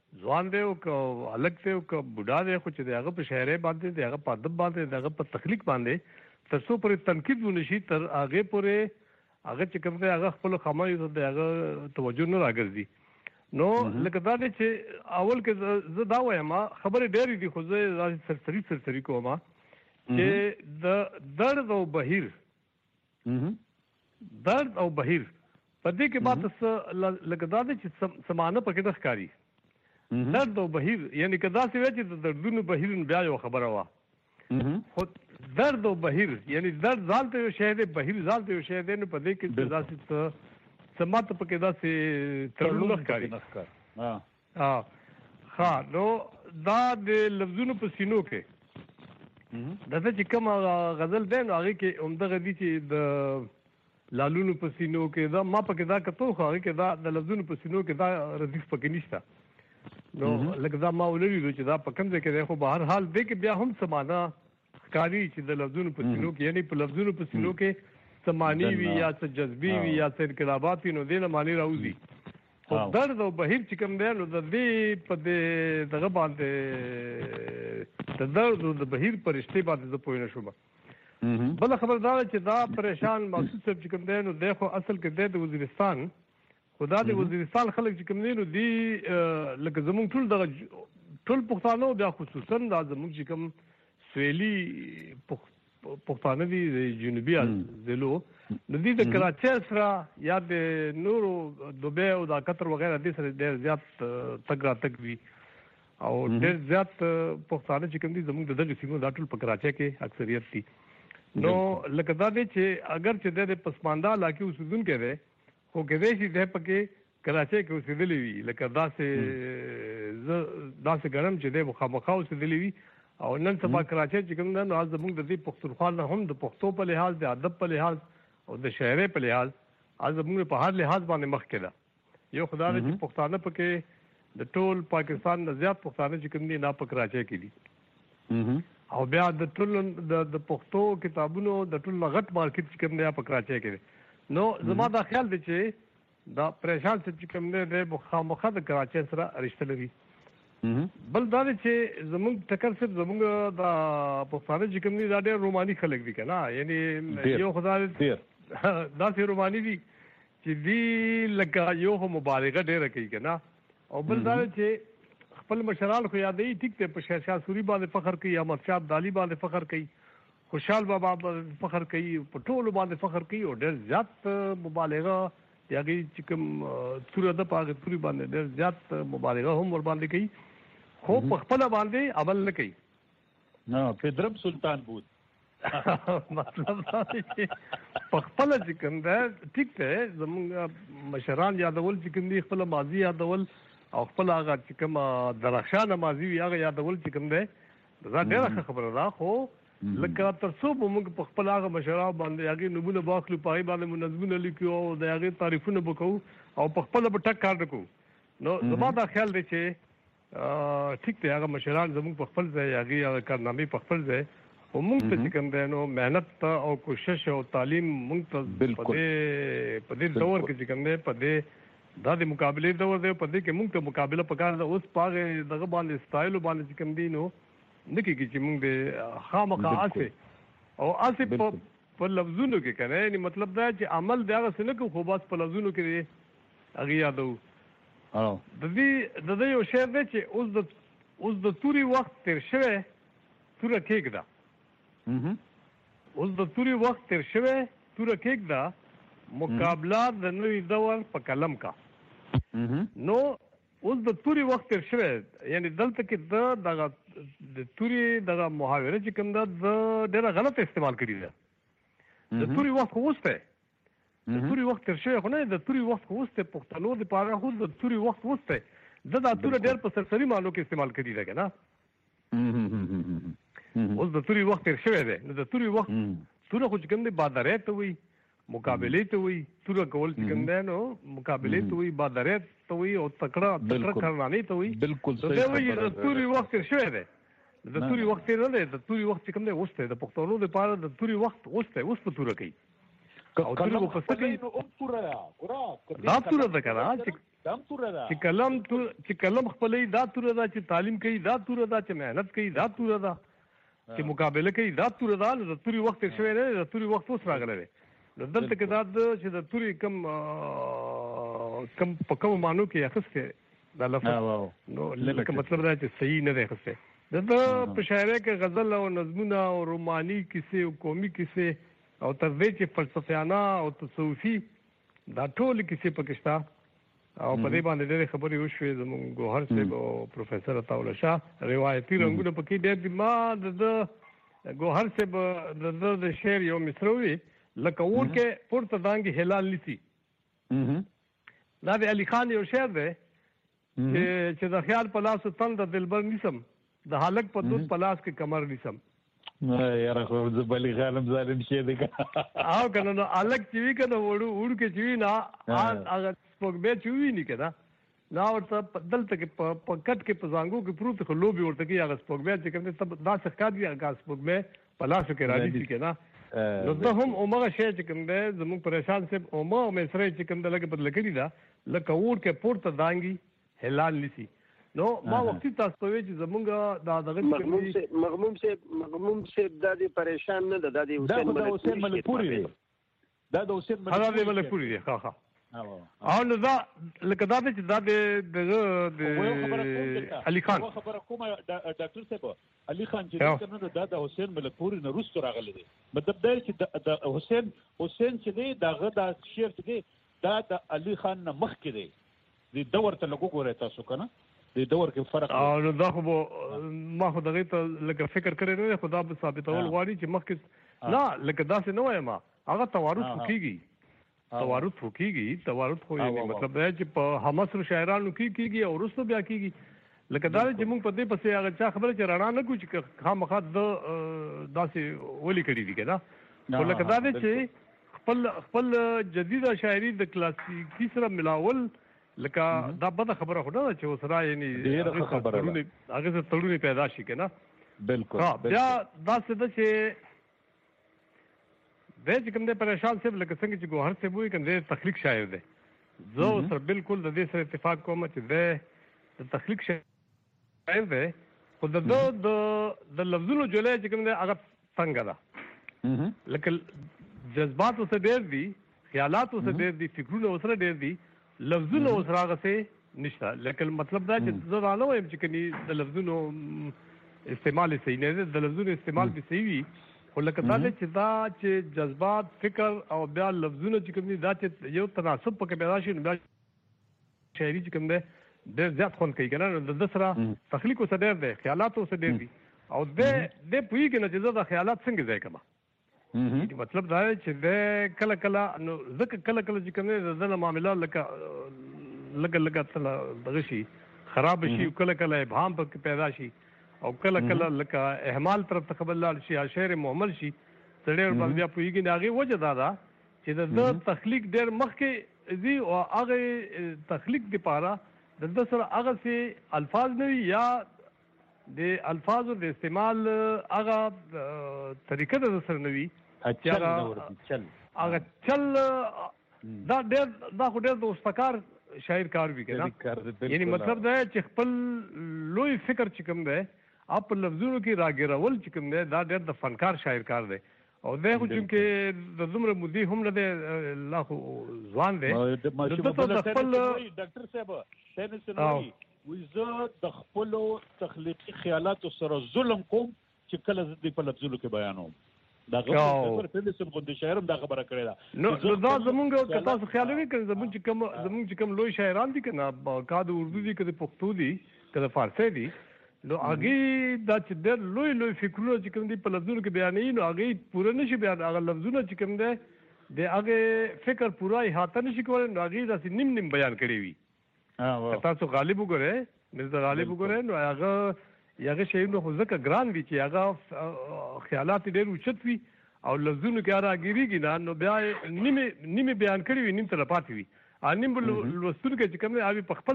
D: ځوان دی او که هلک دی او که بوډا دی خو چې د هغه په شاعرۍ باندې د هغه په ادب باندې د هغه په تخلیق باندې تر څو پورې تنقید ونه شي تر هغې پورې هغه چې کوم دی هغه خپلو خامایو ته د هغه توجه نه راګرځي. نو لکه دا دی چې اول کې زه دا وایم خبرې ډېرې دي خو زه سرسري کوم چې د درد او بهیر په دې کې ماته څه لکه دا دی چې سمانه پکې نه ښکاري. درد او بهیر یعنی که داسې وی چې د دردونو بهیر بیا یو خبره وه خو درد او بهیر یعنی درد ځان ته یو شی دی بهیر ځان ته یو شی دی نو په دې کې داسې څه ماته پکې داسې تړلو نه ښکاري. ها نو دا د لفظونو په سینو کې دته چې کوم غزل دی نو هغې کې همدغه دي چې د لالونو په سینو کې دا ما پکې دا کتو خو هغې کې دا د لفظونو په سینو کې دا ردیف پکې نشته. نو لکه دا ما ولري چې دا په کوم ځای کې دی خو به هر حال دی کې بیا هم څه معنا ښکاري چې د لفظونو په سینو کې یعنی په لفظونو په سینو کې څه معنی وي یا څه جذبي وي یا څه انقلابات وي نو دې نه معنی راوځي. خو درد او بهیر چې کوم دی نو د دې په دغه باندې د درد او د بهیر په رشتې باندې زه پوه نه شوم. بله خبر دا ده چې دا پریشان محسوس صاحب چې کوم دی نو دی خو اصل کې دی د وزیرستان خو دا د وزیرستان خلک چې کوم دی نو دی لکه زمونږ ټول دغه ټول پښتانه بیا خصوصا دا زمونږ چې کوم سویلي پښتانه دي د جنوبي ضلعو نو دوی د کراچۍ سره یا د نورو دوبۍ او دا قطر وغیره دې سره ډېر زیات تګ راتګ وي او ډېر زیات پښتانه چې کوم دي زموږ د دغه سیمو دا ټول په کراچۍ کې اکثریت دي. نو لکه دا دی چې اگر چې د پسمانده علاقې اوسېدونکی دی خو کېدای شي دی پکې کراچۍ کې اوسېدلی وي لکه داسې ګڼم چې دی مخامخا اوسېدلی وي او نن سبا کراچۍ چې کوم دی نو زموږ د دې پښتونخوا نه هم د پښتو په لحاظ د ادب په لحاظ او د شاعرۍ په لحاظ زموږ په هر لحاظ باندې مخکې ده. یو خدا دی چې پښتانه پکې د ټول پاکستان نه زیات پښتانه چې کوم دي نه په کراچۍ کې دي او بیا د ټول د پښتو کتابونو د ټول غټ مارکیټ چې کوم دی په کراچۍ کې دی. نو زما دا خیال دی چې دا پریشان چې کوم دی د مخامخه د کراچۍ سره رشته لري. بل دا دی چې زموږ ټکر صرف زموږ د پښتانه چې کوم دي دا ډېر روماني خلک دي که نه یعنی یو خدا داسې روماني دي چې دی لکه یو خو مبالغه ډېره کوي که نه او بل دا دی چې خپل مشران خو یادوي ټیک دی په شهنشاه سوري باندې فخر کوي احمدشاه ابدالي باندې فخر کوي خوشحال بابا باندې فخر کوي په ټولو باندې فخر کوي او ډېر زیات مبالغه د هغې چې کوم تور ادب هغه توري باندې ډېر زیات مبالغه هم ور باندې کوي خو په خپله باندې عمل نه کوي.
A: پدرم سلطان بود
D: مطلب دا دی چې په خپله چې کوم دی ټیک دی زموږ مشران یادول چې کوم دي خپله ماضي یادول او خپل هغه چې کومه درخشانه ماضي وي هغه یادول چې کوم دی دا ډېره ښه خبره ده خو لکه تر څو به موږ په خپل هغه مشران باندې هغې نومونه به اخلو په هغې باندې منظمونه لیکو او د هغې تعریفونه به کوو او په خپله به ټک کار نه کوو. نو زما دا خیال دی چې ټیک دی هغه مشران زموږ په خپل ځای هغې هغه کارنامې په خپل ځای خو موږ ته چې کوم دی نو محنت ته او کوشش او تعلیم موږ ته په دې دور کې چې کوم دی په دې دا د مقابلې دور دی په دې کې موږ ته مقابله پکار ده. اوس په هغې دغه باندې سټایلو باندې چې کوم دی نو نه کېږي چې موږ د خامخا هسې او هسې په لفظونو کې که نه یعنې مطلب دا چې عمل د هغسې نه کوو خو بس په لفظونو کې دی هغې یادوو. د دې یو شعر دی چې اوس د توري وخت تېر شوی توره کېږده اوس د توري وخت تېر شوی توره کېږده مقابله د نوي دور په قلم کا. نو اوس د توري وخت تېر شوی یعنې دلته کې د توري دغه محاوره چې کوم ده د ډېره غلط استعمال کړي ده. د توري وخت خو اوس دی د توري وخت تېر شوی خو نه د توري وخت خو اوس دی پښتنو دپاره خو د توري وخت اوس دی ده دا توره ډېر په سرسري معنو کې استعمال کړي ده که نه. اوس د توري وخت تېر شوی دی نو د توري وخت توره خو چې کوم دی بادرۍ ته وایي مقابلې ته وایي توره کول چې کوم دی نو مقابلې ته وایي بادرۍ ته وایي او تکړه کارنامې ته وایي. دی وایي د توري وخت تېر شوی دی د توري وخت تېر نه دی د توري وخت چې کوم دی اوس دی د پښتنو دپاره د توري وخت اوس دی اوس په توره کوي. او توري په سکه
A: نو ام توره ګورا
D: دا توره ده کنه
A: دام توره ده
D: چې کلم خپلې دا توره ده چې تعلیم کوي دا توره ده چې مهنت کوي دا توره ده چې مقابله کوي دا توره ده د توري وخت شوی نه د توري وخت اوس راغلی دی نو دلته کې دا چې د توري کم په کوم معنی کې اخسته دا لفظ نو لکه مطلب دا چې صحیح نه دی اخسته د په شاعرۍ کې غزل او نظمونه او روماني کیسې او قومي کیسې او تر دې چې فلسفیانه او تصوفي دا ټول کیسې پکښتا او په دې باندې ډېرې خبرې وشوې زموږ ګوهر صاحب او پروفیسور عطاالله شاه روایتي رنګونه پکې ډېر دي ما د ګوهر صاحب د شعر یو مصرع وي لکه اور کې پورته دانګې هلال نیسي دا د علي خان یو شعر دی چې د خیال په لاسو تل د دلبر نیسم د هلک په دود په لاس کې کمر نیسم
A: یاره خو زه بلی خانم ظالم شه دی
D: او کنه نو الګ چې وی کنه وړو کې چې وی نه هغه سپوږمۍ چې وی نه کنه نو ورته دلته کې په کټ کې په زنګو کې پروت خو لوبي ورته کې هغه سپوږمۍ چې کوم دا څه ښکار دی هغه سپوږمۍ په لاسو کې راځي چې کنه نو ته هم عمره شی چې کوم دی زموږ پریشان سه عمره مې سره چې کوم دی لکه بدل کړی دا لکه اور کې پورته دانګي هلال نسی نو ما وختي تاسو ته چې زمونږ دا دغه
C: مغموم سے د دې پریشان نه ده د
A: حسین ملکپوري دی دا د حسین
D: ملکپوري دی ها او نو دا لکه دا چې دا د علي خان
A: خبره کومه ډاکټر صاحب علي خان چې څنګه دا د حسین ملکپوري نه روستو راغلی دی مطلب دا چې د حسین چې دی دغه د شعر چې دی دا د علي خان نه مخکې دی د دور ته لګو ګورئ تاسو کنه د دور کې فرق
D: او دا خو ما خو دغه ته لکه فکر کړی نه خدا به ثابتول غواړي چې مخکې نه لکه داسې نه وایم هغه توارث وکړي توارث خو یې مطلب دا چې په حماسو شاعرانو کې کیږي او رسو بیا کیږي لکه دا چې موږ په دې پسې هغه چا خبره چې رڼا نه کوي چې خامخا داسې ولي کړی دي کنه لکه دا چې خپل جدیده شاعري د کلاسیکي سره ملاول لکه دا بده خبره خو نه چې وسره یعنی
A: ډېر خبره
D: هغه څه تړونی پیدا شي کنه
A: بالکل
D: بیا دا څه د چې د کوم د پریشان صاحب لکه څنګه چې ګوهر صاحب وایي کنه تخلیق شاعر دی زه سره بالکل د دې سره اتفاق کوم چې د تخلیق شاعر دی خو د لفظونو جوړه چې کوم د هغه څنګه ده لکه جذبات اوسه ډېر دي خیالات اوسه ډېر دي فکرونه اوسه ډېر دي لفظونه اوس راغسه نشته لکه مطلب دا چې زه نه وایم چې کني د لفظونو استعمال صحیح نه د لفظونو استعمال به صحیح وي خو لکه دا چې جذبات فکر او بیا لفظونه چې کوم دا چې یو تناسب پکې پیدا شي نو بیا شاعري چې کوم دی ډېر زیات خوند کوي کنه د سره تخلیق اوس ډېر دی خیالات اوس ډېر دي او د پوهیږي نه چې زه د خیالات څنګه ځای کما مطلب دا چې د کله نو ځکه کله چې کوم د معاملات لکه دغه شي خراب شي کله ابهام پکې پیدا شي او کله لکه اهمال طرف ته خبر لاړ شي شعر محمل شي سړی باندې پوهیږي نه هغه وجه دا چې د تخلیق ډېر مخکې دي او هغه تخلیق د پاره د سره هغه سي الفاظ نه یا د الفاظو د استعمال هغه طریقه د سره نوي هغه چل دا خو ډېر د استکار شاعر کار وی کنه یعنی مطلب دا چې خپل لوی فکر چې کوم دی اپ لفظونو کې راګرول چې کوم دی دا ډېر د فنکار شاعر کار دی او دا خو چې د زمره مودي هم نه دی الله خو ځوان دی
A: ډاکټر صاحب وزه د خپل تخلیقي خیالات سره ظلم کوم چې کله زه په لفظونو کې بیانوم دا غوښتل په سم غوډه شاعرم دا خبره کړې ده
D: نو دا زمونږ تاسو خیال وکړئ زمونږ چې کوم لوی شاعران دي کنه کا د اردو دي کده پښتو دي کده فارسی دي نو هغه دا چې د لوی فکرونه چې کوم دي په لفظونو کې بیانې نو هغه پوره نشي بیان هغه لفظونه چې کوم دي د هغه فکر پوره احاطه نشي کولای نو هغه داسې نیم بیان کړی وي تاسو غالب وګورئ مرزا غالب وګورئ نو هغه شی نو خو ځکه ګران وي چې هغه خیالات ډېر اوچت وي او لفظونو کې راګیریږي نو بیا نیمه بیان کړی وي نیم تر پاتې وي نیم لوستونکو چې کوم دی هغه په خپل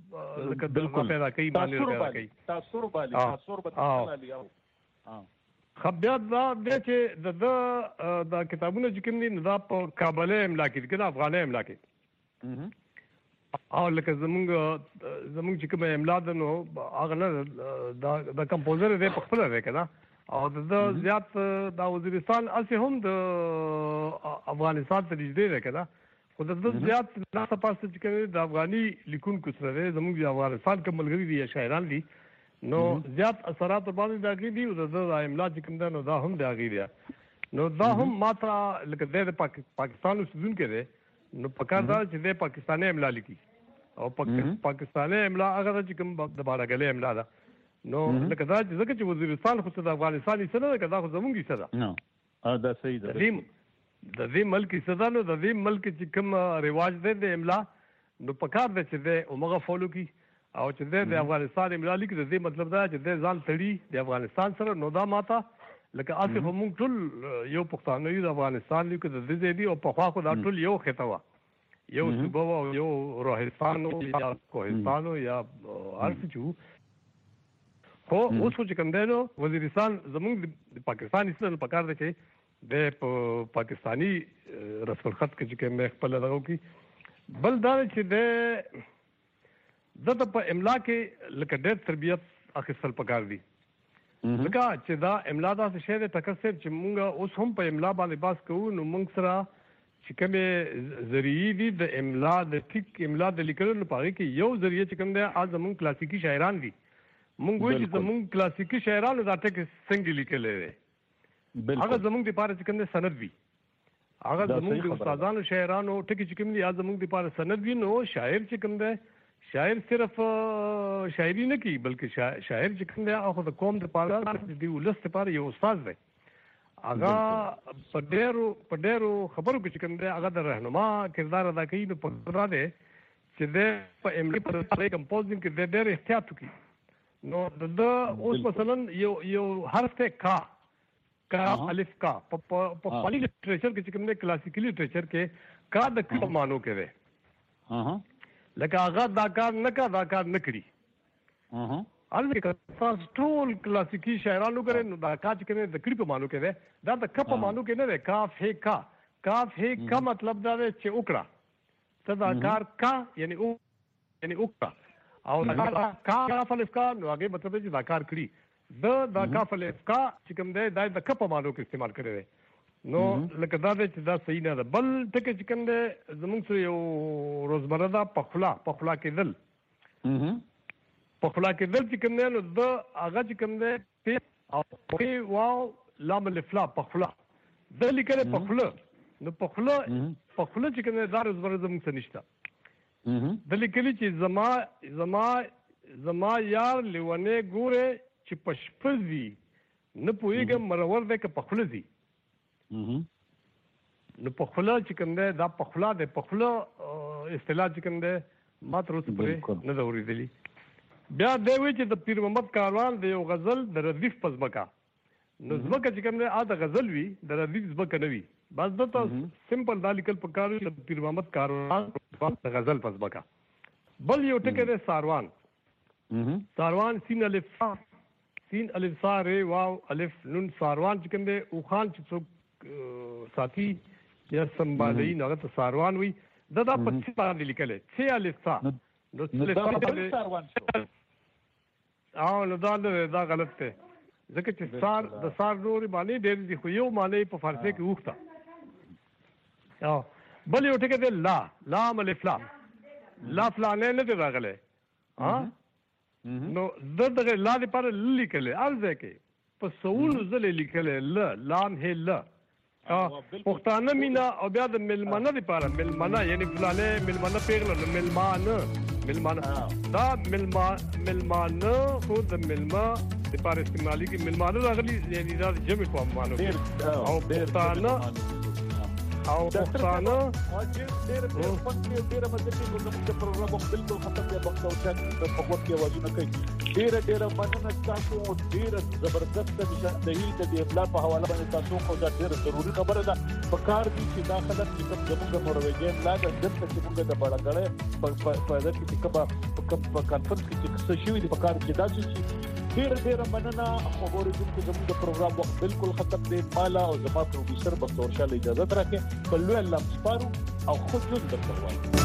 D: لکه د پیدا کوي باندې پیدا کوي
A: تاثر
D: خبيات دا چې د کتابونو چې کوم دي دا په کابل املا کې کنه افغاني املا کې او لکه زمونږ چې کوم املا د نو هغه نه د کمپوزر دی په خپل دی کنه او د زیات د وزیرستان اصل هم د افغانستان ته نږدې دی کنه خو د زیات ناسه پاسه چې کوم د افغاني لیکونکو سره زمونږ د افغانستان کوم ملګري دي شاعران دي نو زیات اثرات باندې داږي دي او د املا چې کوم نو دا هم داږي دي نو دا هم ماته لکه د پاکستان اوسیدونکو دی نو پکار دا چې د پاکستاني املا لیکي او پاکستاني املا هغه چې کوم د بارګلې املا ده نو لکه دا چې ځکه چې وزیرستان خو د افغانستان یې سره ده دا خو زمونږ یې سره
B: نو دا صحیح ده
D: د دې ملک یې سره نو د دې ملک چې کوم رواج دی د املا نو پکار دی چې د عمره فالو کی او چې د افغانستان املا لیکي د دې مطلب دا چې د ځان تړي د افغانستان سره نو دا ماته لکه اصل هم ټول یو پښتانه یو د افغانستان لیکي د دې دی او په خوا خو دا ټول یو خطه و یو صوبه او یو روحستان او یا کوهستان او یا ارڅ خو اوس چې کوم دی نو وزیرستان زمونږ د پاکستان سره پکار دی چې د پاکستانی رسم الخط کې چې کوم خپل دغه کی بل دا چې د په املا کې لکه ډېر تربیت اخیستل پکار دي لکه چې دا املا دا څه شی دی تکسر چې مونږ اوس هم په املا باندې باس کوو نو مونږ سره چې کومه ذریعہ دي د املا د ټیک املا د لیکلو لپاره کې یو ذریعہ چې کوم دی از زمونږ کلاسیکی شاعران دي مونږ وایو چې زمونږ کلاسیکی شاعرانو دا ټکی څنګه لیکل دي هغه زمونږ د پاره چې کوم سند وي هغه زمونږ د استادانو شاعرانو ټکی چې کوم دي زمونږ د پاره سند وي نو شاعر چې کوم دی شاعر صرف شاعري نه کوي بلکې شاعر چې کوم دی هغه د قوم د پاره د ولست لپاره یو استاد دی هغه په ډېرو خبرو کې چې کوم دی هغه د رهنما کردار ادا کوي نو په را دی چې د په املا پر کمپوزینګ کې د ډېر احتیاط کوي نو د اوس مثلا یو حرف ته کا الف کا په خپل لټریچر کې چې کوم دی کلاسیکي لټریچر کې کا د کوم مانو کې دی لکه هغه دا کار نه کړی البته که ټول کلاسیکي شاعرانو کوي نو دا کا چې کوم د کړي په مانو کې دی دا د کپ مانو کې نه دی کاف هی کا مطلب دا دی چې وکړه صدا کار کا یعنی وکړه او دا کاف الف کا نو هغه مطلب چې دا کار کړی دا کاف الف کا چې کوم دی دا د کپ مانو کې استعمال کړی دی نو لکه دا چې دا صحیح نه ده بل ټکی چې کوم دی زموږ سره یو روزمره دا پخلا کېدل چې کوم دی نو د هغه چې کوم دی او واو لام الفلا پخلا د لیکل پخلا نو پخلا چې کوم دی دا روزمره زموږ سره نشته د لیکلي چې زما یار لیونه ګوره چې پشپزي نه پوهېږم مرور دی که پخله دي نو پخله چې کوم دی دا پخلا دی پخله اصطلاح چې کوم دی ما تر اوسه پورې نه ده اورېدلي بیا دی وایي چې د پیر محمد کاروان د یو غزل د ردیف په ځمکه نو ځمکه چې کوم دی د غزل وي د ردیف ځمکه نه وي بس دته سمپل دا لیکل پکارو چې پیر محمد کاروان د غزل په ځمکه بل یو ټکی دی ساروان سین الف صا ر واو الف نون ساروان چې کوم دی او خان چې څوک ساتي یا سمبالي هغه ته ساروان وي دا په څه باندې لیکل څه الف صا نو دا غلط دی ځکه چې د سار نور باندې ډېر دي خو یو معنی په فارسی کې وخته بل یو ټکی دی لام الف لا فلانه نه دی راغلی نو دغه لا لپاره لیکل ارزه کې په سوول زله لیکل لام هي ل پښتانه مینا او بیا د ملمنه لپاره ملمنه یعنی فلانه ملمنه پیغله ملمانه دا ملمانه خو د ملما لپاره استعمالي کې ملمانه راغلي یعنی دا جمع په معنی او پښتانه او پښتانه ډېر مزه د پروګرام بالکل ختم دی وخت او چې په وخت کې وځونه کوي ډېر مننه تاسو ډېر زبردست نشاندهي د املا په حواله باندې تاسو خو دا ډېر ضروري خبره ده په کار دي چې دا خلک چې زموږ نورویجن لا د دغه چې موږ د بڑاګړې په دغه کې په کانفرنس کې څه شوی دی په کار کې دا چې
A: ډیر مننه. خبرې دونکو زموږ د پروګرام وخت بالکل ختم دی. مالا او زما پروډوسر بختور شاه اجازه راکړي. په لوی الله سپارو او خود جون درته وایم.